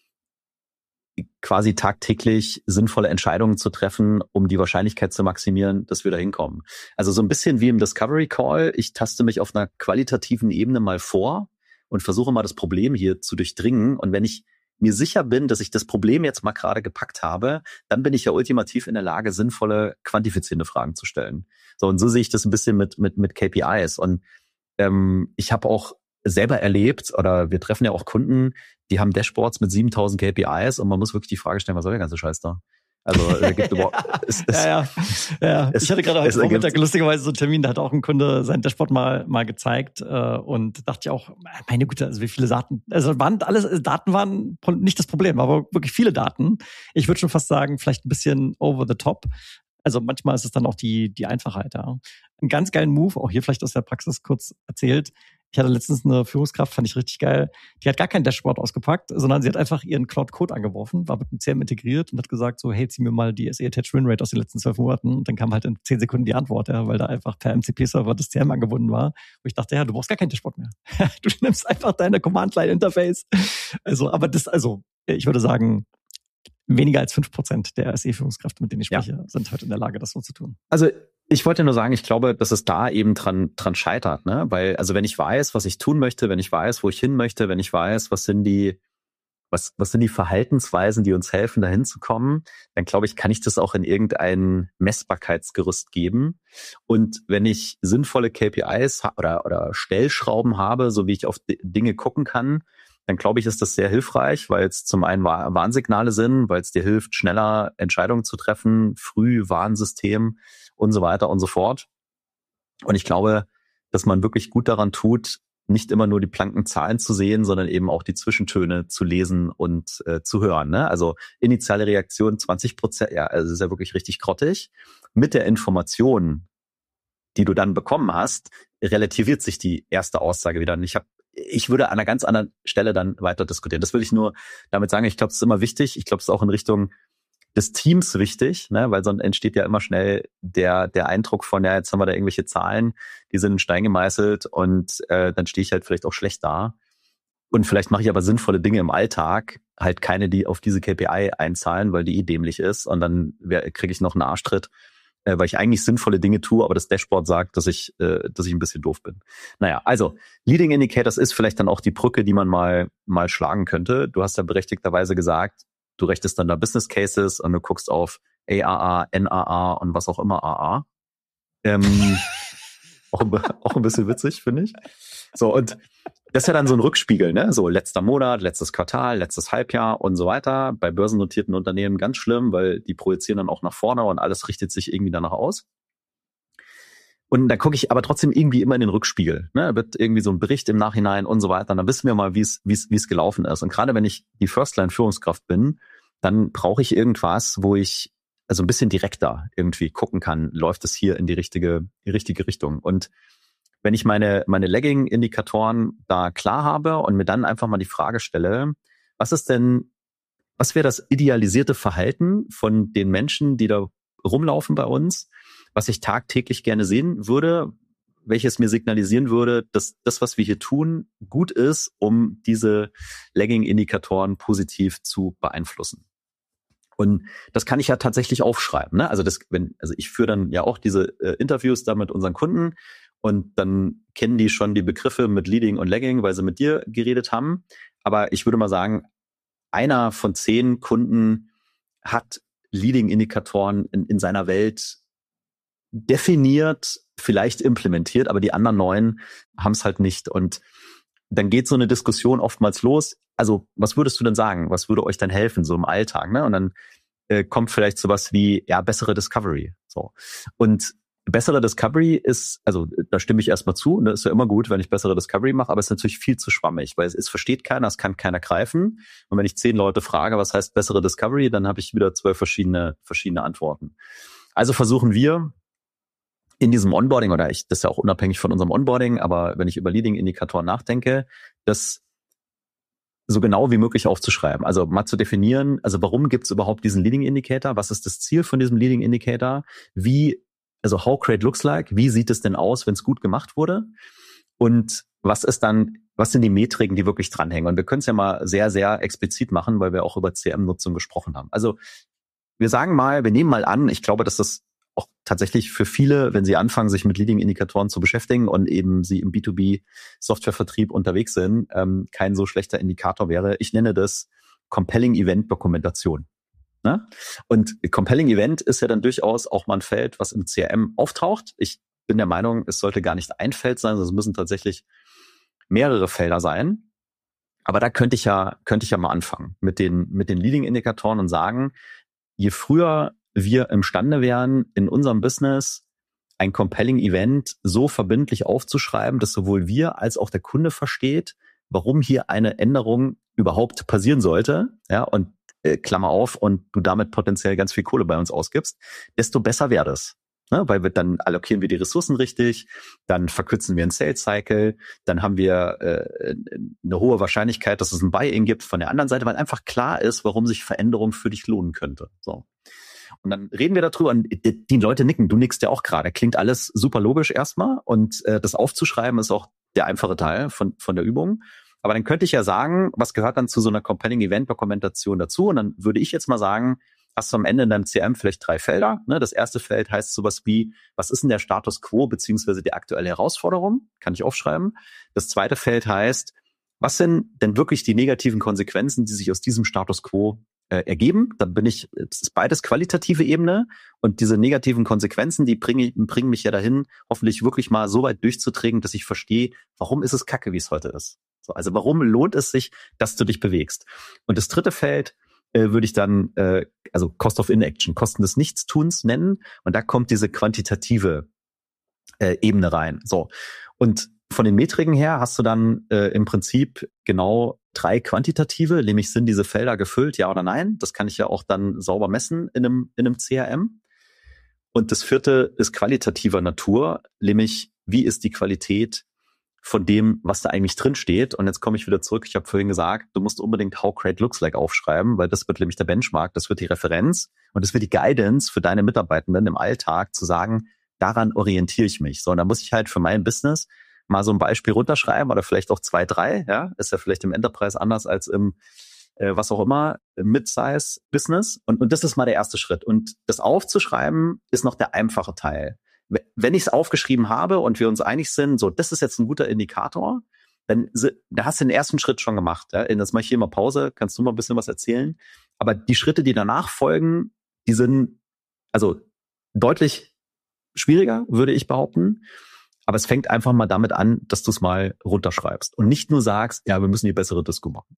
quasi tagtäglich sinnvolle Entscheidungen zu treffen, um die Wahrscheinlichkeit zu maximieren, dass wir da hinkommen. Also so ein bisschen wie im Discovery Call. Ich taste mich auf einer qualitativen Ebene mal vor und versuche mal das Problem hier zu durchdringen. Und wenn ich mir sicher bin, dass ich das Problem jetzt mal gerade gepackt habe, dann bin ich ja ultimativ in der Lage, sinnvolle, quantifizierende Fragen zu stellen. So, und so sehe ich das ein bisschen mit mit mit K P Is. Und ähm, ich habe auch selber erlebt, oder wir treffen ja auch Kunden, die haben Dashboards mit siebentausend K P Is und man muss wirklich die Frage stellen, was soll der ganze Scheiß da? Also da gibt überhaupt, es, es, ja, ja, ja. Es, ich hatte gerade heute Vormittag lustigerweise so einen Termin, da hat auch ein Kunde sein Dashboard mal mal gezeigt äh, und dachte ich auch, meine Güte, also wie viele Daten, also waren alles, Daten waren nicht das Problem, aber wirklich viele Daten. Ich würde schon fast sagen, vielleicht ein bisschen over the top. Also manchmal ist es dann auch die die Einfachheit, ja. Einen ganz geilen Move, auch hier vielleicht aus der Praxis kurz erzählt. Ich hatte letztens eine Führungskraft, fand ich richtig geil. Die hat gar kein Dashboard ausgepackt, sondern sie hat einfach ihren Cloud-Code angeworfen, war mit dem C R M integriert und hat gesagt so, hey, zieh mir mal die S E-Attach-Win-Rate aus den letzten zwölf Monaten. Und dann kam halt in zehn Sekunden die Antwort, ja, weil da einfach per M C P-Server das C R M angebunden war. Wo ich dachte, ja, du brauchst gar kein Dashboard mehr. Du nimmst einfach deine Command-Line-Interface. Also, aber das, also, ich würde sagen, weniger als fünf Prozent der S E-Führungskräfte, mit denen ich spreche, ja, sind heute in der Lage, das so zu tun. Also ich wollte nur sagen, ich glaube, dass es da eben dran dran scheitert, ne? Weil, also wenn ich weiß, was ich tun möchte, wenn ich weiß, wo ich hin möchte, wenn ich weiß, was sind die, was, was sind die Verhaltensweisen, die uns helfen, dahin zu kommen, dann glaube ich, kann ich das auch in irgendein Messbarkeitsgerüst geben. Und wenn ich sinnvolle K P Is oder, oder Stellschrauben habe, so wie ich auf Dinge gucken kann, dann glaube ich, ist das sehr hilfreich, weil es zum einen Warnsignale sind, weil es dir hilft, schneller Entscheidungen zu treffen, früh Warnsystem und so weiter und so fort. Und ich glaube, dass man wirklich gut daran tut, nicht immer nur die blanken Zahlen zu sehen, sondern eben auch die Zwischentöne zu lesen und äh, zu hören. Ne? Also initiale Reaktion zwanzig Prozent, ja, also ist ja wirklich richtig grottig. Mit der Information, die du dann bekommen hast, relativiert sich die erste Aussage wieder. Und ich habe Ich würde an einer ganz anderen Stelle dann weiter diskutieren. Das will ich nur damit sagen. Ich glaube, es ist immer wichtig. Ich glaube, es ist auch in Richtung des Teams wichtig, ne? Weil sonst entsteht ja immer schnell der der Eindruck von, ja, jetzt haben wir da irgendwelche Zahlen, die sind in Stein gemeißelt und äh, dann stehe ich halt vielleicht auch schlecht da. Und vielleicht mache ich aber sinnvolle Dinge im Alltag, halt keine, die auf diese K P I einzahlen, weil die eh dämlich ist. Und dann kriege ich noch einen Arschtritt, äh, weil ich eigentlich sinnvolle Dinge tue, aber das Dashboard sagt, dass ich, äh, dass ich ein bisschen doof bin. Naja, also Leading Indicators ist vielleicht dann auch die Brücke, die man mal mal schlagen könnte. Du hast ja berechtigterweise gesagt, du rechnest dann da Business Cases und du guckst auf A A A, N A A und was auch immer A A. Ähm, auch, auch ein bisschen witzig, finde ich. So, und das ist ja dann so ein Rückspiegel, ne? So letzter Monat, letztes Quartal, letztes Halbjahr und so weiter. Bei börsennotierten Unternehmen ganz schlimm, weil die projizieren dann auch nach vorne und alles richtet sich irgendwie danach aus. Und dann gucke ich aber trotzdem irgendwie immer in den Rückspiegel. Ne? Da wird irgendwie so ein Bericht im Nachhinein und so weiter. Und dann wissen wir mal, wie es wie es wie es gelaufen ist. Und gerade wenn ich die First-Line-Führungskraft bin, dann brauche ich irgendwas, wo ich also ein bisschen direkter irgendwie gucken kann, läuft es hier in die richtige die richtige Richtung. Und wenn ich meine meine Lagging-Indikatoren da klar habe und mir dann einfach mal die Frage stelle, was ist denn, was wäre das idealisierte Verhalten von den Menschen, die da rumlaufen bei uns, was ich tagtäglich gerne sehen würde, welches mir signalisieren würde, dass das, was wir hier tun, gut ist, um diese Lagging-Indikatoren positiv zu beeinflussen. Und das kann ich ja tatsächlich aufschreiben. Ne? Also das, wenn, also ich führe dann ja auch diese äh, Interviews da mit unseren Kunden und dann kennen die schon die Begriffe mit Leading und Lagging, weil sie mit dir geredet haben. Aber ich würde mal sagen, einer von zehn Kunden hat Leading-Indikatoren in, in seiner Welt definiert, vielleicht implementiert, aber die anderen neun haben es halt nicht. Und dann geht so eine Diskussion oftmals los. Also was würdest du denn sagen? Was würde euch dann helfen, so im Alltag? Ne? Und dann äh, kommt vielleicht sowas wie, ja, bessere Discovery. So. Und bessere Discovery ist, also da stimme ich erstmal zu, und das ist ja immer gut, wenn ich bessere Discovery mache, aber es ist natürlich viel zu schwammig, weil es, es versteht keiner, es kann keiner greifen. Und wenn ich zehn Leute frage, was heißt bessere Discovery, dann habe ich wieder zwölf verschiedene verschiedene Antworten. Also versuchen wir in diesem Onboarding, oder ich, das ist ja auch unabhängig von unserem Onboarding, aber wenn ich über Leading-Indikatoren nachdenke, das so genau wie möglich aufzuschreiben. Also mal zu definieren, also warum gibt es überhaupt diesen Leading Indicator? Was ist das Ziel von diesem Leading Indicator? Wie, also how great looks like? Wie sieht es denn aus, wenn es gut gemacht wurde? Und was ist dann, was sind die Metriken, die wirklich dranhängen? Und wir können es ja mal sehr, sehr explizit machen, weil wir auch über C R M-Nutzung gesprochen haben. Also wir sagen mal, wir nehmen mal an, ich glaube, dass das auch tatsächlich für viele, wenn sie anfangen, sich mit Leading-Indikatoren zu beschäftigen und eben sie im B zwei B-Softwarevertrieb unterwegs sind, ähm, kein so schlechter Indikator wäre. Ich nenne das Compelling Event Dokumentation. Ne? Und Compelling Event ist ja dann durchaus auch mal ein Feld, was im C R M auftaucht. Ich bin der Meinung, es sollte gar nicht ein Feld sein, sondern es müssen tatsächlich mehrere Felder sein. Aber da könnte ich ja, könnte ich ja mal anfangen mit den, mit den Leading-Indikatoren und sagen, je früher wir imstande wären, in unserem Business ein compelling Event so verbindlich aufzuschreiben, dass sowohl wir als auch der Kunde versteht, warum hier eine Änderung überhaupt passieren sollte, ja, und äh, Klammer auf, und du damit potenziell ganz viel Kohle bei uns ausgibst, desto besser wäre das. Ne? Weil wir dann allokieren wir die Ressourcen richtig, dann verkürzen wir einen Sales Cycle, dann haben wir äh, eine hohe Wahrscheinlichkeit, dass es ein Buy-in gibt von der anderen Seite, weil einfach klar ist, warum sich Veränderung für dich lohnen könnte. So. Und dann reden wir darüber und die, die Leute nicken. Du nickst ja auch gerade. Klingt alles super logisch erstmal. Und äh, das aufzuschreiben ist auch der einfache Teil von von der Übung. Aber dann könnte ich ja sagen, was gehört dann zu so einer Compelling Event Dokumentation dazu? Und dann würde ich jetzt mal sagen, hast du am Ende in deinem C R M vielleicht drei Felder. Ne? Das erste Feld heißt sowas wie, was ist denn der Status Quo beziehungsweise die aktuelle Herausforderung? Kann ich aufschreiben. Das zweite Feld heißt, was sind denn wirklich die negativen Konsequenzen, die sich aus diesem Status Quo äh, ergeben? Dann bin ich, das ist beides qualitative Ebene, und diese negativen Konsequenzen, die bringen, bringen mich ja dahin, hoffentlich wirklich mal so weit durchzudringen, dass ich verstehe, warum ist es kacke, wie es heute ist. So, also warum lohnt es sich, dass du dich bewegst? Und das dritte Feld äh, würde ich dann, äh, also Cost of Inaction, Kosten des Nichtstuns nennen, und da kommt diese quantitative äh, Ebene rein. So, und von den Metriken her hast du dann äh, im Prinzip genau drei quantitative, nämlich sind diese Felder gefüllt, ja oder nein. Das kann ich ja auch dann sauber messen in einem, in einem C R M. Und das vierte ist qualitativer Natur, nämlich wie ist die Qualität von dem, was da eigentlich drin steht. Und jetzt komme ich wieder zurück. Ich habe vorhin gesagt, du musst unbedingt How Great Looks Like aufschreiben, weil das wird nämlich der Benchmark, das wird die Referenz und das wird die Guidance für deine Mitarbeitenden im Alltag, zu sagen, daran orientiere ich mich. So, und da muss ich halt für mein Business mal so ein Beispiel runterschreiben oder vielleicht auch zwei, drei, ja, ist ja vielleicht im Enterprise anders als im, äh, was auch immer, Mid-Size-Business. Und, und das ist mal der erste Schritt. Und das aufzuschreiben ist noch der einfache Teil. Wenn ich es aufgeschrieben habe und wir uns einig sind, so, das ist jetzt ein guter Indikator, dann da hast du den ersten Schritt schon gemacht. Ja? Jetzt mache ich hier mal Pause, kannst du mal ein bisschen was erzählen. Aber die Schritte, die danach folgen, die sind also deutlich schwieriger, würde ich behaupten. Aber es fängt einfach mal damit an, dass du es mal runterschreibst und nicht nur sagst, ja, wir müssen die bessere Disco machen.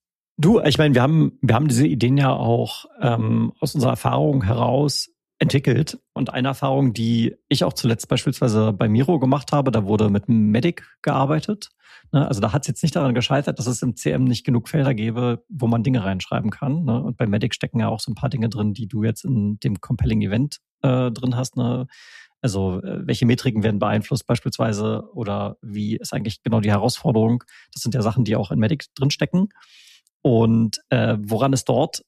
Du, ich meine, wir haben wir haben diese Ideen ja auch ähm, aus unserer Erfahrung heraus entwickelt. Und eine Erfahrung, die ich auch zuletzt beispielsweise bei Miro gemacht habe, da wurde mit Medic gearbeitet. Also da hat es jetzt nicht daran gescheitert, dass es im C R M nicht genug Felder gäbe, wo man Dinge reinschreiben kann. Und bei Medic stecken ja auch so ein paar Dinge drin, die du jetzt in dem Compelling Event äh, drin hast. Also welche Metriken werden beeinflusst beispielsweise oder wie ist eigentlich genau die Herausforderung? Das sind ja Sachen, die auch in Medic drin stecken. Und äh, woran es dort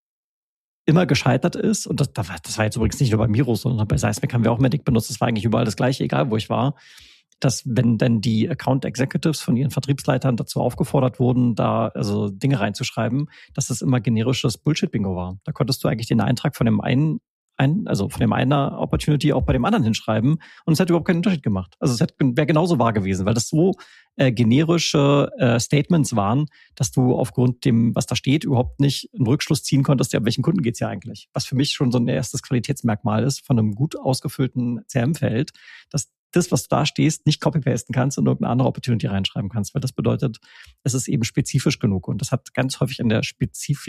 immer gescheitert ist, und das, das war jetzt übrigens nicht nur bei Miro, sondern bei Seismic haben wir auch Medic benutzt, das war eigentlich überall das Gleiche, egal wo ich war, dass wenn dann die Account Executives von ihren Vertriebsleitern dazu aufgefordert wurden, da also Dinge reinzuschreiben, dass das immer generisches Bullshit-Bingo war. Da konntest du eigentlich den Eintrag von dem einen Ein, also von dem einer Opportunity auch bei dem anderen hinschreiben und es hat überhaupt keinen Unterschied gemacht. Also es wäre genauso wahr gewesen, weil das so äh, generische äh, Statements waren, dass du aufgrund dem, was da steht, überhaupt nicht einen Rückschluss ziehen konntest, ja, um welchen Kunden geht's ja eigentlich? Was für mich schon so ein erstes Qualitätsmerkmal ist von einem gut ausgefüllten C R M-Feld, dass das, was du da stehst, nicht copy-pasten kannst und irgendeine andere Opportunity reinschreiben kannst, weil das bedeutet, es ist eben spezifisch genug und das hat ganz häufig an der Spezifik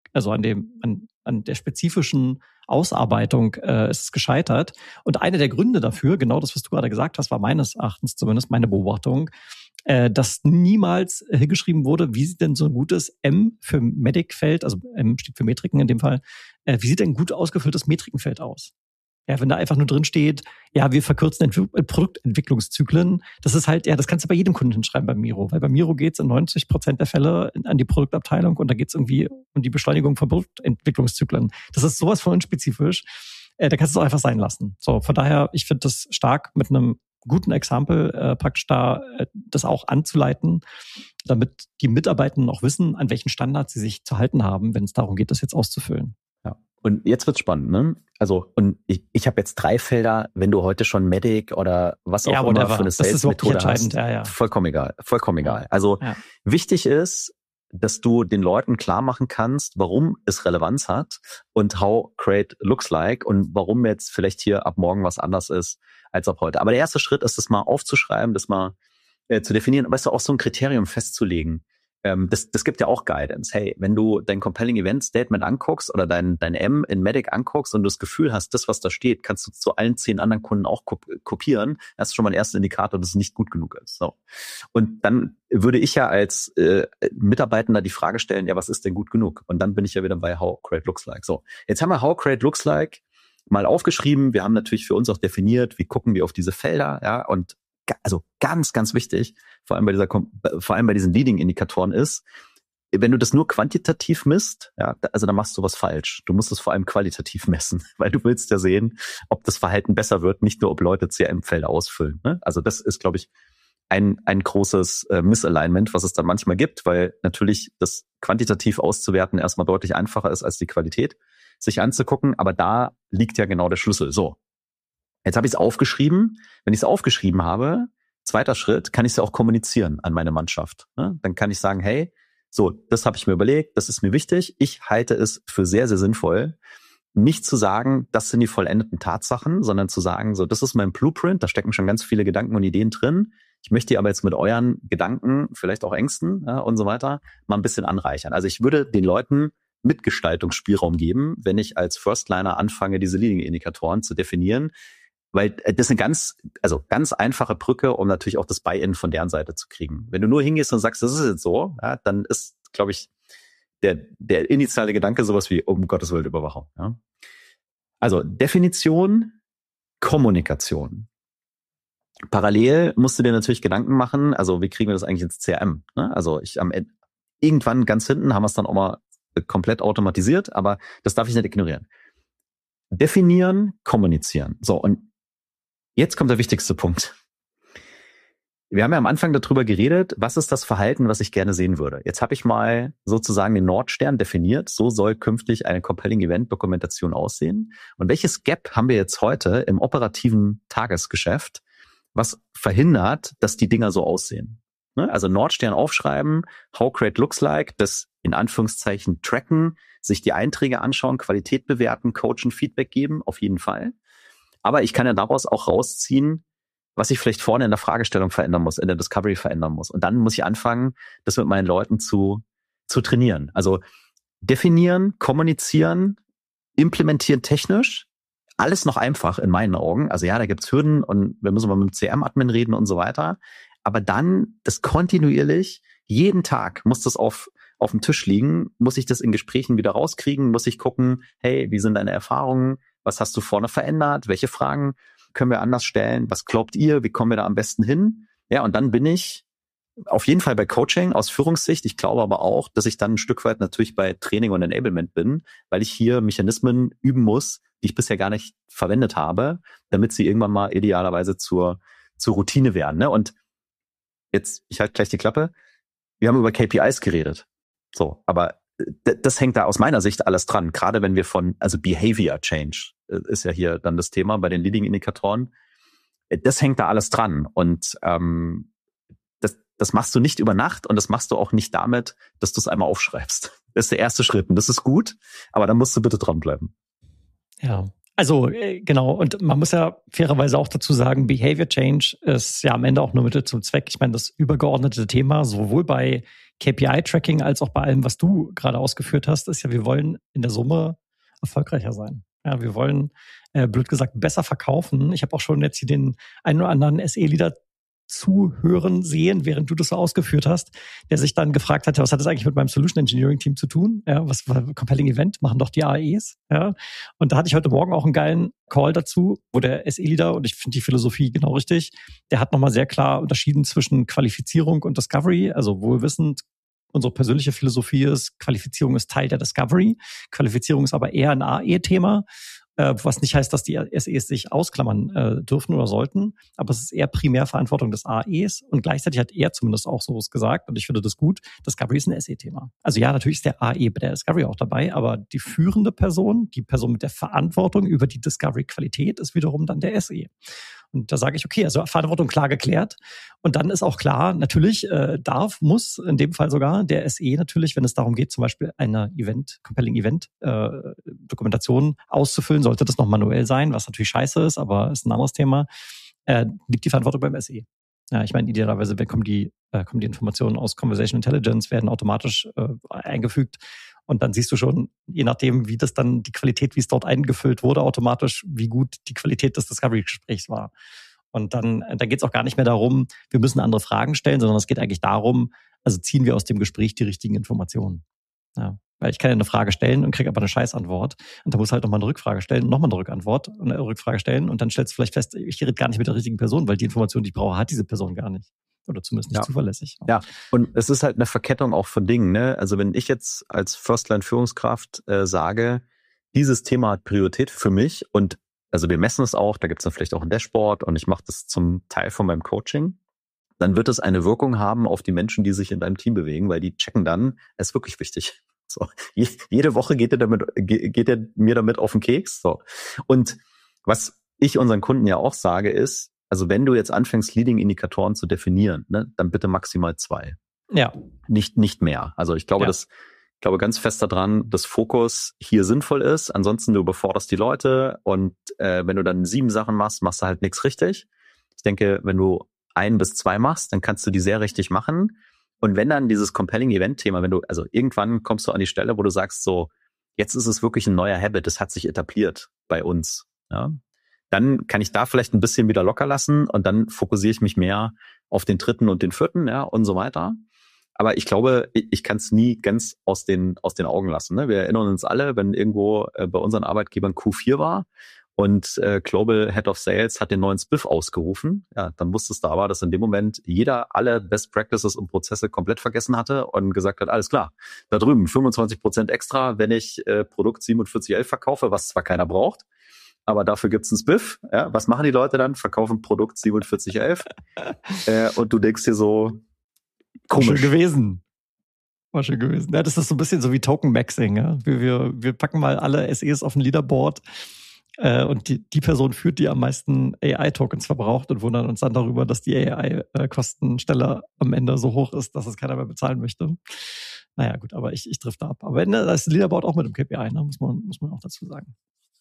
also an dem, an, an der spezifischen Ausarbeitung äh, ist es gescheitert. Und einer der Gründe dafür, genau das, was du gerade gesagt hast, war meines Erachtens zumindest meine Beobachtung, äh, dass niemals hingeschrieben wurde, wie sieht denn so ein gutes M für Medic-Feld, also M steht für Metriken in dem Fall, äh, wie sieht denn ein gut ausgefülltes Metrikenfeld aus? Ja, wenn da einfach nur drin steht, ja, wir verkürzen Entwi- Produktentwicklungszyklen, das ist halt, ja, das kannst du bei jedem Kunden hinschreiben bei Miro, weil bei Miro geht's in neunzig Prozent der Fälle an die Produktabteilung und da geht's irgendwie um die Beschleunigung von Produktentwicklungszyklen. Das ist sowas von unspezifisch, äh, da kannst du es auch einfach sein lassen. So, von daher, ich finde das stark mit einem guten Exempel äh, praktisch da äh, das auch anzuleiten, damit die Mitarbeitenden auch wissen, an welchen Standards sie sich zu halten haben, wenn es darum geht, das jetzt auszufüllen. Ja. Und jetzt wird's spannend, ne? Also, und ich, ich habe jetzt drei Felder, wenn du heute schon Medic oder was auch ja, immer whatever. für eine Sales-Methode hast, ja, ja. vollkommen egal, vollkommen egal. Also ja. wichtig ist, dass du den Leuten klar machen kannst, warum es Relevanz hat und how Crate looks like und warum jetzt vielleicht hier ab morgen was anders ist als ab heute. Aber der erste Schritt ist, das mal aufzuschreiben, das mal äh, zu definieren, weißt du, auch so ein Kriterium festzulegen. Ähm, das, das gibt ja auch Guidance. Hey, wenn du dein Compelling Event Statement anguckst oder dein, dein M in Medic anguckst und du das Gefühl hast, das, was da steht, kannst du zu allen zehn anderen Kunden auch kopieren, das ist schon mal ein erster Indikator, dass es nicht gut genug ist. So. Und dann würde ich ja als äh, Mitarbeitender die Frage stellen, ja, was ist denn gut genug? Und dann bin ich ja wieder bei How Crate Looks Like. So, jetzt haben wir How Crate Looks Like mal aufgeschrieben. Wir haben natürlich für uns auch definiert, wie gucken wir auf diese Felder, ja, und also ganz, ganz wichtig, vor allem bei dieser, vor allem bei diesen Leading-Indikatoren ist, wenn du das nur quantitativ misst, ja, also dann machst du was falsch. Du musst es vor allem qualitativ messen, weil du willst ja sehen, ob das Verhalten besser wird, nicht nur, ob Leute C R M-Felder ausfüllen. Ne? Also das ist, glaube ich, ein, ein großes äh, Misalignment, was es dann manchmal gibt, weil natürlich das quantitativ auszuwerten erstmal deutlich einfacher ist, als die Qualität sich anzugucken. Aber da liegt ja genau der Schlüssel. So. Jetzt habe ich es aufgeschrieben. Wenn ich es aufgeschrieben habe, zweiter Schritt, kann ich es ja auch kommunizieren an meine Mannschaft. Ne? Dann kann ich sagen, hey, so, das habe ich mir überlegt, das ist mir wichtig. Ich halte es für sehr, sehr sinnvoll, nicht zu sagen, das sind die vollendeten Tatsachen, sondern zu sagen, so, das ist mein Blueprint, da stecken schon ganz viele Gedanken und Ideen drin. Ich möchte die aber jetzt mit euren Gedanken, vielleicht auch Ängsten ja, und so weiter, mal ein bisschen anreichern. Also ich würde den Leuten Mitgestaltungsspielraum geben, wenn ich als Firstliner anfange, diese Leading-Indikatoren zu definieren. Weil das ist eine ganz, also ganz einfache Brücke, um natürlich auch das Buy-in von deren Seite zu kriegen. Wenn du nur hingehst und sagst, das ist jetzt so, ja, dann ist, glaube ich, der, der initiale Gedanke sowas wie, um Gottes Willen, Überwachung. Ja. Also Definition, Kommunikation. Parallel musst du dir natürlich Gedanken machen, also wie kriegen wir das eigentlich ins C R M? Ne? Also ich am Ende, irgendwann ganz hinten haben wir es dann auch mal komplett automatisiert, aber das darf ich nicht ignorieren. Definieren, kommunizieren. So, und jetzt kommt der wichtigste Punkt. Wir haben ja am Anfang darüber geredet, was ist das Verhalten, was ich gerne sehen würde. Jetzt habe ich mal sozusagen den Nordstern definiert. So soll künftig eine Compelling Event Dokumentation aussehen. Und welches Gap haben wir jetzt heute im operativen Tagesgeschäft, was verhindert, dass die Dinger so aussehen? Also Nordstern aufschreiben, How Crate Looks Like, das in Anführungszeichen tracken, sich die Einträge anschauen, Qualität bewerten, coachen, Feedback geben, auf jeden Fall. Aber ich kann ja daraus auch rausziehen, was ich vielleicht vorne in der Fragestellung verändern muss, in der Discovery verändern muss. Und dann muss ich anfangen, das mit meinen Leuten zu, zu trainieren. Also definieren, kommunizieren, implementieren technisch, alles noch einfach in meinen Augen. Also ja, da gibt's Hürden und wir müssen mal mit dem C R M-Admin reden und so weiter. Aber dann das kontinuierlich, jeden Tag muss das auf auf dem Tisch liegen, muss ich das in Gesprächen wieder rauskriegen, muss ich gucken, hey, wie sind deine Erfahrungen, was hast du vorne verändert, welche Fragen können wir anders stellen, was glaubt ihr, wie kommen wir da am besten hin? Ja, und dann bin ich auf jeden Fall bei Coaching aus Führungssicht, ich glaube aber auch, dass ich dann ein Stück weit natürlich bei Training und Enablement bin, weil ich hier Mechanismen üben muss, die ich bisher gar nicht verwendet habe, damit sie irgendwann mal idealerweise zur, zur Routine werden. Ne? Und jetzt, ich halte gleich die Klappe, wir haben über K P Is geredet. So, aber d- das hängt da aus meiner Sicht alles dran. Gerade wenn wir von, also Behavior Change ist ja hier dann das Thema bei den Leading-Indikatoren. Das hängt da alles dran. Und ähm, das, das machst du nicht über Nacht und das machst du auch nicht damit, dass du es einmal aufschreibst. Das ist der erste Schritt und das ist gut, aber da musst du bitte dranbleiben. Ja, Also genau, und man muss ja fairerweise auch dazu sagen, Behavior Change ist ja am Ende auch nur Mittel zum Zweck. Ich meine, das übergeordnete Thema, sowohl bei K P I-Tracking als auch bei allem, was du gerade ausgeführt hast, ist ja, wir wollen in der Summe erfolgreicher sein. Ja, wir wollen, äh, blöd gesagt, besser verkaufen. Ich habe auch schon jetzt hier den einen oder anderen S E-Leader zuhören, sehen, während du das so ausgeführt hast, der sich dann gefragt hat, was hat das eigentlich mit meinem Solution Engineering Team zu tun? Ja, was war Compelling Event? Machen doch die A Es. Ja, und da hatte ich heute Morgen auch einen geilen Call dazu, wo der S E-Leader, und ich finde die Philosophie genau richtig, der hat nochmal sehr klar unterschieden zwischen Qualifizierung und Discovery, also wohlwissend, unsere persönliche Philosophie ist, Qualifizierung ist Teil der Discovery, Qualifizierung ist aber eher ein A E-Thema, was nicht heißt, dass die S Es sich ausklammern äh, dürfen oder sollten, aber es ist eher primär Verantwortung des A Es und gleichzeitig hat er zumindest auch so gesagt und ich finde das gut, Discovery ist ein S E-Thema. Also ja, natürlich ist der A E bei der Discovery auch dabei, aber die führende Person, die Person mit der Verantwortung über die Discovery-Qualität ist wiederum dann der S E. Und da sage ich, okay, also Verantwortung klar geklärt. Und dann ist auch klar, natürlich äh, darf, muss in dem Fall sogar der S E natürlich, wenn es darum geht, zum Beispiel eine Event, Compelling Event äh, Dokumentation auszufüllen, sollte das noch manuell sein, was natürlich scheiße ist, aber ist ein anderes Thema, äh, liegt die Verantwortung beim S E. Ja, ich meine, idealerweise wenn kommen die, äh, kommen die Informationen aus Conversation Intelligence, werden automatisch äh, eingefügt. Und dann siehst du schon, je nachdem, wie das dann, die Qualität, wie es dort eingefüllt wurde, automatisch, wie gut die Qualität des Discovery-Gesprächs war. Und dann, dann geht es auch gar nicht mehr darum, wir müssen andere Fragen stellen, sondern es geht eigentlich darum, also ziehen wir aus dem Gespräch die richtigen Informationen. Ja, weil ich kann ja eine Frage stellen und kriege aber eine Scheißantwort. Und da muss halt nochmal eine Rückfrage stellen, nochmal eine Rückantwort, eine Rückfrage stellen und dann stellst du vielleicht fest, ich rede gar nicht mit der richtigen Person, weil die Information, die ich brauche, hat diese Person gar nicht. Oder zumindest nicht ja. zuverlässig. Ja, und es ist halt eine Verkettung auch von Dingen. Ne? Also wenn ich jetzt als First-Line-Führungskraft äh, sage, dieses Thema hat Priorität für mich und also wir messen es auch, da gibt es dann vielleicht auch ein Dashboard und ich mache das zum Teil von meinem Coaching, dann wird es eine Wirkung haben auf die Menschen, die sich in deinem Team bewegen, weil die checken dann, es ist wirklich wichtig. So, jede Woche geht er damit, geht er mir damit auf den Keks. So. Und was ich unseren Kunden ja auch sage ist, also wenn du jetzt anfängst, Leading-Indikatoren zu definieren, ne, dann bitte maximal zwei. Ja. Nicht, nicht mehr. Also ich glaube, ja. dass, ich glaube ganz fest daran, dass Fokus hier sinnvoll ist. Ansonsten du überforderst die Leute und äh, wenn du dann sieben Sachen machst, machst du halt nichts richtig. Ich denke, wenn du ein bis zwei machst, dann kannst du die sehr richtig machen. Und wenn dann dieses Compelling Event-Thema, wenn du, also irgendwann kommst du an die Stelle, wo du sagst so, jetzt ist es wirklich ein neuer Habit, das hat sich etabliert bei uns, ja. Dann kann ich da vielleicht ein bisschen wieder locker lassen und dann fokussiere ich mich mehr auf den dritten und den vierten, ja, und so weiter. Aber ich glaube, ich, ich kann es nie ganz aus den aus den Augen lassen. Ne? Wir erinnern uns alle, wenn irgendwo äh, bei unseren Arbeitgebern Q vier war und äh, Global Head of Sales hat den neuen Spiff ausgerufen, ja, dann wusstest du aber, dass in dem Moment jeder alle Best Practices und Prozesse komplett vergessen hatte und gesagt hat, alles klar, da drüben fünfundzwanzig Prozent extra, wenn ich äh, Produkt siebenundvierzig elf verkaufe, was zwar keiner braucht, aber dafür gibt's einen Spiff. Ja, was machen die Leute dann? Verkaufen Produkt siebenundvierzig elf. äh, und du denkst dir so, komisch. War schön gewesen. War schön gewesen. Ja, das ist so ein bisschen so wie Token-Maxing. Ja? Wir, wir, wir packen mal alle S Es auf ein Leaderboard äh, und die, die Person führt, die am meisten A I-Tokens verbraucht und wundern uns dann darüber, dass die A I-Kostenstelle am Ende so hoch ist, dass es keiner mehr bezahlen möchte. Naja, gut, aber ich, ich drifte ab. Aber ne, da ist das Leaderboard auch mit dem K P I, ne? muss man, muss man auch dazu sagen.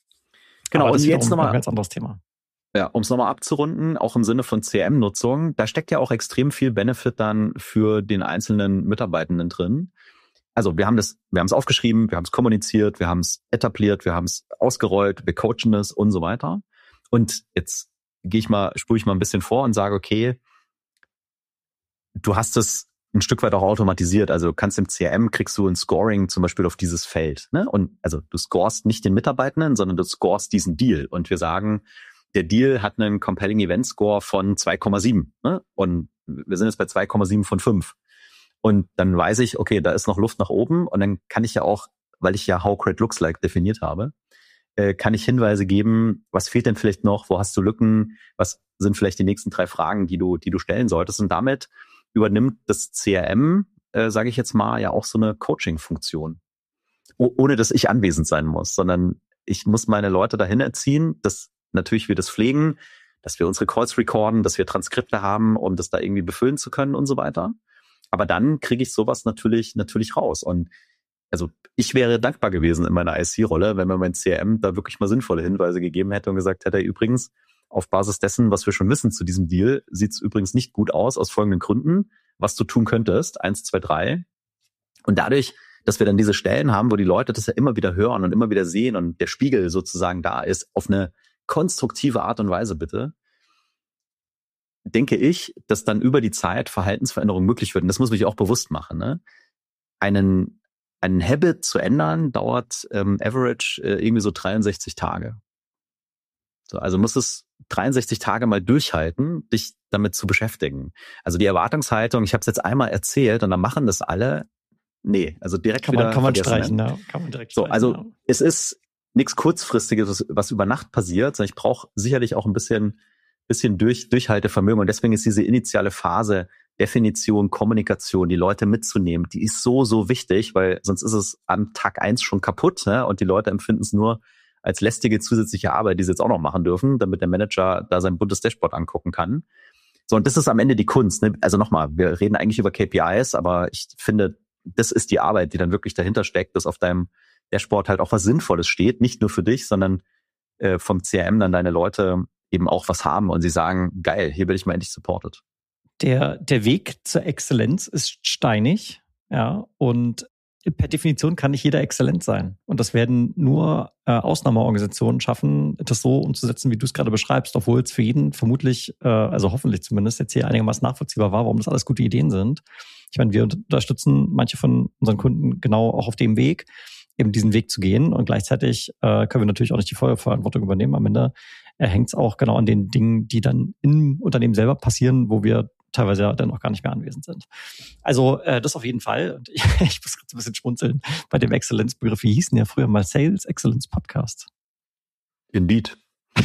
Genau, und jetzt nochmal ein ganz anderes Thema. Ja, um es nochmal abzurunden, auch im Sinne von C R M-Nutzung, da steckt ja auch extrem viel Benefit dann für den einzelnen Mitarbeitenden drin. Also wir haben das, wir haben es aufgeschrieben, wir haben es kommuniziert, wir haben es etabliert, wir haben es ausgerollt, wir coachen es und so weiter. Und jetzt gehe ich mal, spule ich mal ein bisschen vor und sage, okay, du hast es ein Stück weit auch automatisiert. Also du kannst im C R M, kriegst du ein Scoring zum Beispiel auf dieses Feld. Ne? Und also du scorest nicht den Mitarbeitenden, sondern du scorest diesen Deal. Und wir sagen, der Deal hat einen Compelling Event Score von zwei Komma sieben. Ne? Und wir sind jetzt bei zwei Komma sieben von fünf. Und dann weiß ich, okay, da ist noch Luft nach oben. Und dann kann ich ja auch, weil ich ja How Great Looks Like definiert habe, äh, kann ich Hinweise geben, was fehlt denn vielleicht noch, wo hast du Lücken, was sind vielleicht die nächsten drei Fragen, die du, die du stellen solltest. Und damit übernimmt das C R M, äh, sage ich jetzt mal, ja auch so eine Coaching-Funktion. O- ohne dass ich anwesend sein muss, sondern ich muss meine Leute dahin erziehen, dass natürlich wir das pflegen, dass wir unsere Calls recorden, dass wir Transkripte haben, um das da irgendwie befüllen zu können und so weiter. Aber dann kriege ich sowas natürlich natürlich raus. Und also ich wäre dankbar gewesen in meiner I C-Rolle, wenn mir mein C R M da wirklich mal sinnvolle Hinweise gegeben hätte und gesagt hätte, übrigens, auf Basis dessen, was wir schon wissen zu diesem Deal, sieht es übrigens nicht gut aus, aus folgenden Gründen, was du tun könntest, eins, zwei, drei. Und dadurch, dass wir dann diese Stellen haben, wo die Leute das ja immer wieder hören und immer wieder sehen und der Spiegel sozusagen da ist, auf eine konstruktive Art und Weise bitte, denke ich, dass dann über die Zeit Verhaltensveränderungen möglich wird. Und das muss man sich auch bewusst machen. Ne? Einen, einen Habit zu ändern, dauert ähm, average äh, irgendwie so dreiundsechzig Tage. So, also muss es dreiundsechzig Tage mal durchhalten, dich damit zu beschäftigen. Also die Erwartungshaltung, ich habe es jetzt einmal erzählt und dann machen das alle. Nee, also direkt kann wieder man, kann man vergessen. streichen, ja. Kann man direkt so, streichen, also ja. Es ist nichts Kurzfristiges, was über Nacht passiert, sondern ich brauche sicherlich auch ein bisschen, bisschen durch, Durchhaltevermögen. Und deswegen ist diese initiale Phase Definition, Kommunikation, die Leute mitzunehmen, die ist so, so wichtig, weil sonst ist es am Tag eins schon kaputt, ne? Und die Leute empfinden es nur als lästige zusätzliche Arbeit, die sie jetzt auch noch machen dürfen, damit der Manager da sein buntes Dashboard angucken kann. So, und das ist am Ende die Kunst. Ne? Also nochmal, wir reden eigentlich über K P Is, aber ich finde, das ist die Arbeit, die dann wirklich dahinter steckt, dass auf deinem Dashboard halt auch was Sinnvolles steht, nicht nur für dich, sondern äh, vom C R M dann deine Leute eben auch was haben und sie sagen, geil, hier bin ich mal endlich supported. Der, der Weg zur Exzellenz ist steinig, ja, und per Definition kann nicht jeder exzellent sein. Und das werden nur äh, Ausnahmeorganisationen schaffen, das so umzusetzen, wie du es gerade beschreibst, obwohl es für jeden vermutlich, äh, also hoffentlich zumindest, jetzt hier einigermaßen nachvollziehbar war, warum das alles gute Ideen sind. Ich meine, wir unterstützen manche von unseren Kunden genau auch auf dem Weg, eben diesen Weg zu gehen. Und gleichzeitig äh, können wir natürlich auch nicht die volle Verantwortung übernehmen. Am Ende äh, hängt es auch genau an den Dingen, die dann im Unternehmen selber passieren, wo wir teilweise ja dann auch gar nicht mehr anwesend sind. Also äh, das auf jeden Fall. Und ich, ich muss gerade so ein bisschen schmunzeln bei dem Exzellenzbegriff. Wie hießen ja früher mal Sales Excellence Podcast? Indeed.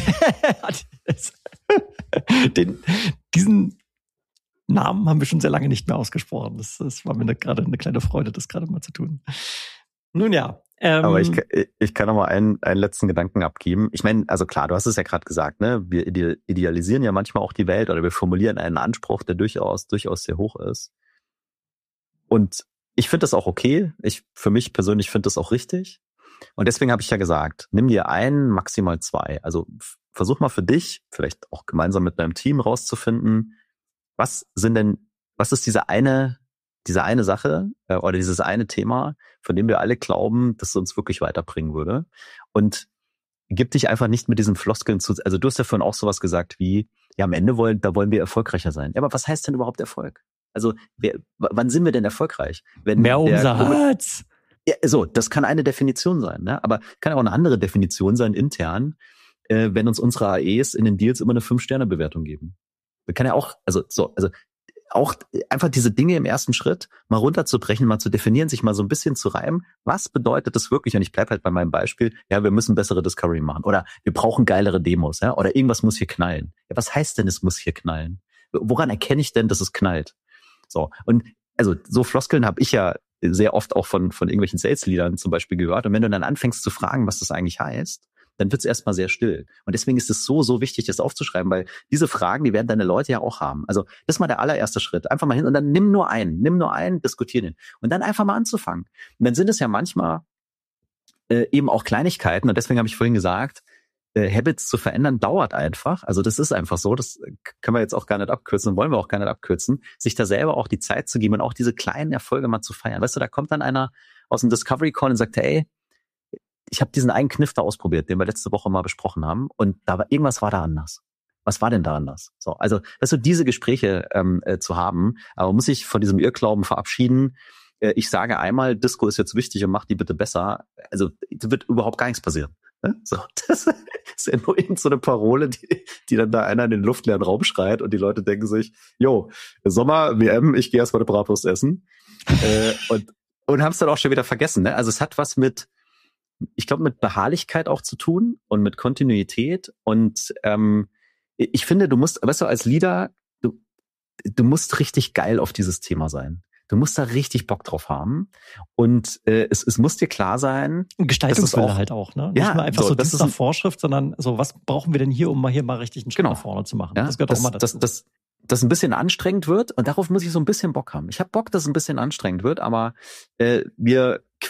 den, diesen Namen haben wir schon sehr lange nicht mehr ausgesprochen. Das, das war mir eine, gerade eine kleine Freude, das gerade mal zu tun. Nun ja. Ähm, Aber ich, ich kann noch mal einen, einen letzten Gedanken abgeben. Ich meine, also klar, du hast es ja gerade gesagt, ne? Wir idealisieren ja manchmal auch die Welt oder wir formulieren einen Anspruch, der durchaus, durchaus sehr hoch ist. Und ich finde das auch okay. Ich, für mich persönlich finde das auch richtig. Und deswegen habe ich ja gesagt, nimm dir einen, maximal zwei. Also versuch mal für dich, vielleicht auch gemeinsam mit deinem Team rauszufinden, was sind denn, was ist diese eine, diese eine Sache äh, oder dieses eine Thema, von dem wir alle glauben, dass es uns wirklich weiterbringen würde. Und gib dich einfach nicht mit diesen Floskeln zu, also du hast ja vorhin auch sowas gesagt wie, ja, am Ende wollen, da wollen wir erfolgreicher sein. Ja, aber was heißt denn überhaupt Erfolg? Also, wer, w- wann sind wir denn erfolgreich? Wenn mehr der- Umsatz. Ja, so, das kann eine Definition sein, ne? Aber kann auch eine andere Definition sein intern, äh, wenn uns unsere A Es in den Deals immer eine fünf-Sterne-Bewertung geben. Wir kann ja auch, also so, also auch einfach diese Dinge im ersten Schritt mal runterzubrechen, mal zu definieren, sich mal so ein bisschen zu reiben. Was bedeutet das wirklich? Und ich bleib halt bei meinem Beispiel. Ja, wir müssen bessere Discovery machen oder wir brauchen geilere Demos, ja, oder irgendwas muss hier knallen. Ja, was heißt denn, es muss hier knallen? Woran erkenne ich denn, dass es knallt? So, und also so Floskeln habe ich ja sehr oft auch von von irgendwelchen Sales-Leadern zum Beispiel gehört. Und wenn du dann anfängst zu fragen, was das eigentlich heißt, dann wird es erstmal sehr still. Und deswegen ist es so, so wichtig, das aufzuschreiben, weil diese Fragen, die werden deine Leute ja auch haben. Also das ist mal der allererste Schritt. Einfach mal hin und dann nimm nur einen, nimm nur einen, diskutier den. Und dann einfach mal anzufangen. Und dann sind es ja manchmal äh, eben auch Kleinigkeiten. Und deswegen habe ich vorhin gesagt, äh, Habits zu verändern dauert einfach. Also das ist einfach so. Das können wir jetzt auch gar nicht abkürzen, wollen wir auch gar nicht abkürzen. Sich da selber auch die Zeit zu geben und auch diese kleinen Erfolge mal zu feiern. Weißt du, da kommt dann einer aus dem Discovery Call und sagt, ey, ich habe diesen einen Kniff da ausprobiert, den wir letzte Woche mal besprochen haben, und da war irgendwas war da anders. Was war denn da anders? So, also, weißt du, diese Gespräche ähm, äh, zu haben, aber muss ich von diesem Irrglauben verabschieden. Äh, ich sage einmal, Disco ist jetzt wichtig und mach die bitte besser. Also, da wird überhaupt gar nichts passieren. Ne? So, das ist ja nur irgend so eine Parole, die, die dann da einer in den luftleeren Raum schreit und die Leute denken sich, jo, Sommer, W M, ich gehe erst mal eine Bratwurst essen. äh, und und haben es dann auch schon wieder vergessen. Ne? Also es hat was mit ich glaube, mit Beharrlichkeit auch zu tun und mit Kontinuität. Und ähm, ich finde, du musst, weißt du, als Leader, du, du musst richtig geil auf dieses Thema sein. Du musst da richtig Bock drauf haben. Und äh, es, es muss dir klar sein, Gestaltungswille auch, halt auch, ne? Ja, nicht mal einfach so, so das das ist ist nach Vorschrift, sondern so, was brauchen wir denn hier, um mal hier mal richtig einen Schritt Genau. nach vorne zu machen? Ja, das gehört das, auch mal dazu. Das, das, das ein bisschen anstrengend wird und darauf muss ich so ein bisschen Bock haben. Ich habe Bock, dass es ein bisschen anstrengend wird, aber äh, wir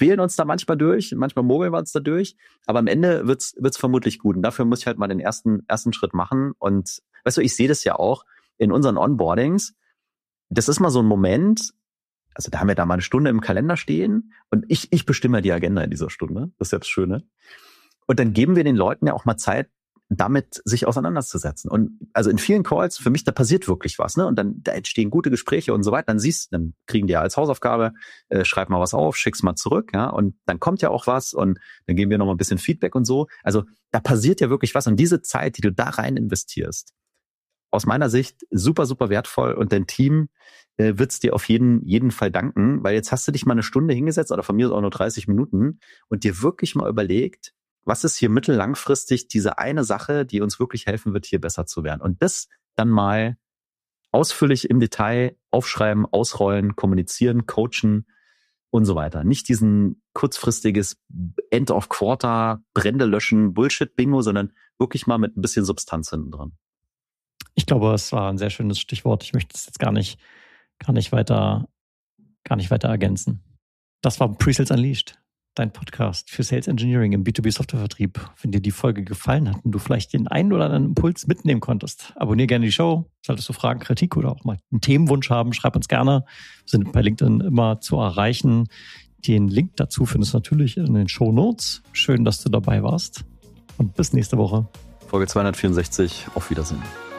quälen uns da manchmal durch, manchmal mogeln wir uns da durch, aber am Ende wird's wird's vermutlich gut. Und dafür muss ich halt mal den ersten ersten Schritt machen. Und weißt du, ich sehe das ja auch in unseren Onboardings. Das ist mal so ein Moment, also da haben wir da mal eine Stunde im Kalender stehen und ich ich bestimme die Agenda in dieser Stunde. Das ist ja das Schöne. Und dann geben wir den Leuten ja auch mal Zeit, damit sich auseinanderzusetzen. Und also in vielen Calls, für mich, da passiert wirklich was, ne? Und dann da entstehen gute Gespräche und so weiter. Dann siehst, dann kriegen die ja als Hausaufgabe, äh, schreib mal was auf, schick's mal zurück, ja. Und dann kommt ja auch was und dann geben wir noch mal ein bisschen Feedback und so. Also da passiert ja wirklich was. Und diese Zeit, die du da rein investierst, aus meiner Sicht super, super wertvoll. Und dein Team äh, wird's dir auf jeden, jeden Fall danken, weil jetzt hast du dich mal eine Stunde hingesetzt oder von mir aus auch nur dreißig Minuten und dir wirklich mal überlegt, was ist hier mittellangfristig diese eine Sache, die uns wirklich helfen wird, hier besser zu werden. Und das dann mal ausführlich im Detail aufschreiben, ausrollen, kommunizieren, coachen und so weiter. Nicht diesen kurzfristiges End of Quarter, Brände löschen, Bullshit-Bingo, sondern wirklich mal mit ein bisschen Substanz hinten dran. Ich glaube, es war ein sehr schönes Stichwort. Ich möchte es jetzt gar nicht, gar nicht weiter, gar nicht weiter ergänzen. Das war Pre-Sales Unleashed, dein Podcast für Sales Engineering im B zwei B Softwarevertrieb. Wenn dir die Folge gefallen hat und du vielleicht den einen oder anderen Impuls mitnehmen konntest, abonniere gerne die Show. Solltest du Fragen, Kritik oder auch mal einen Themenwunsch haben, schreib uns gerne. Wir sind bei LinkedIn immer zu erreichen. Den Link dazu findest du natürlich in den Shownotes. Schön, dass du dabei warst und bis nächste Woche. Folge zweihundertvierundsechzig. Auf Wiedersehen.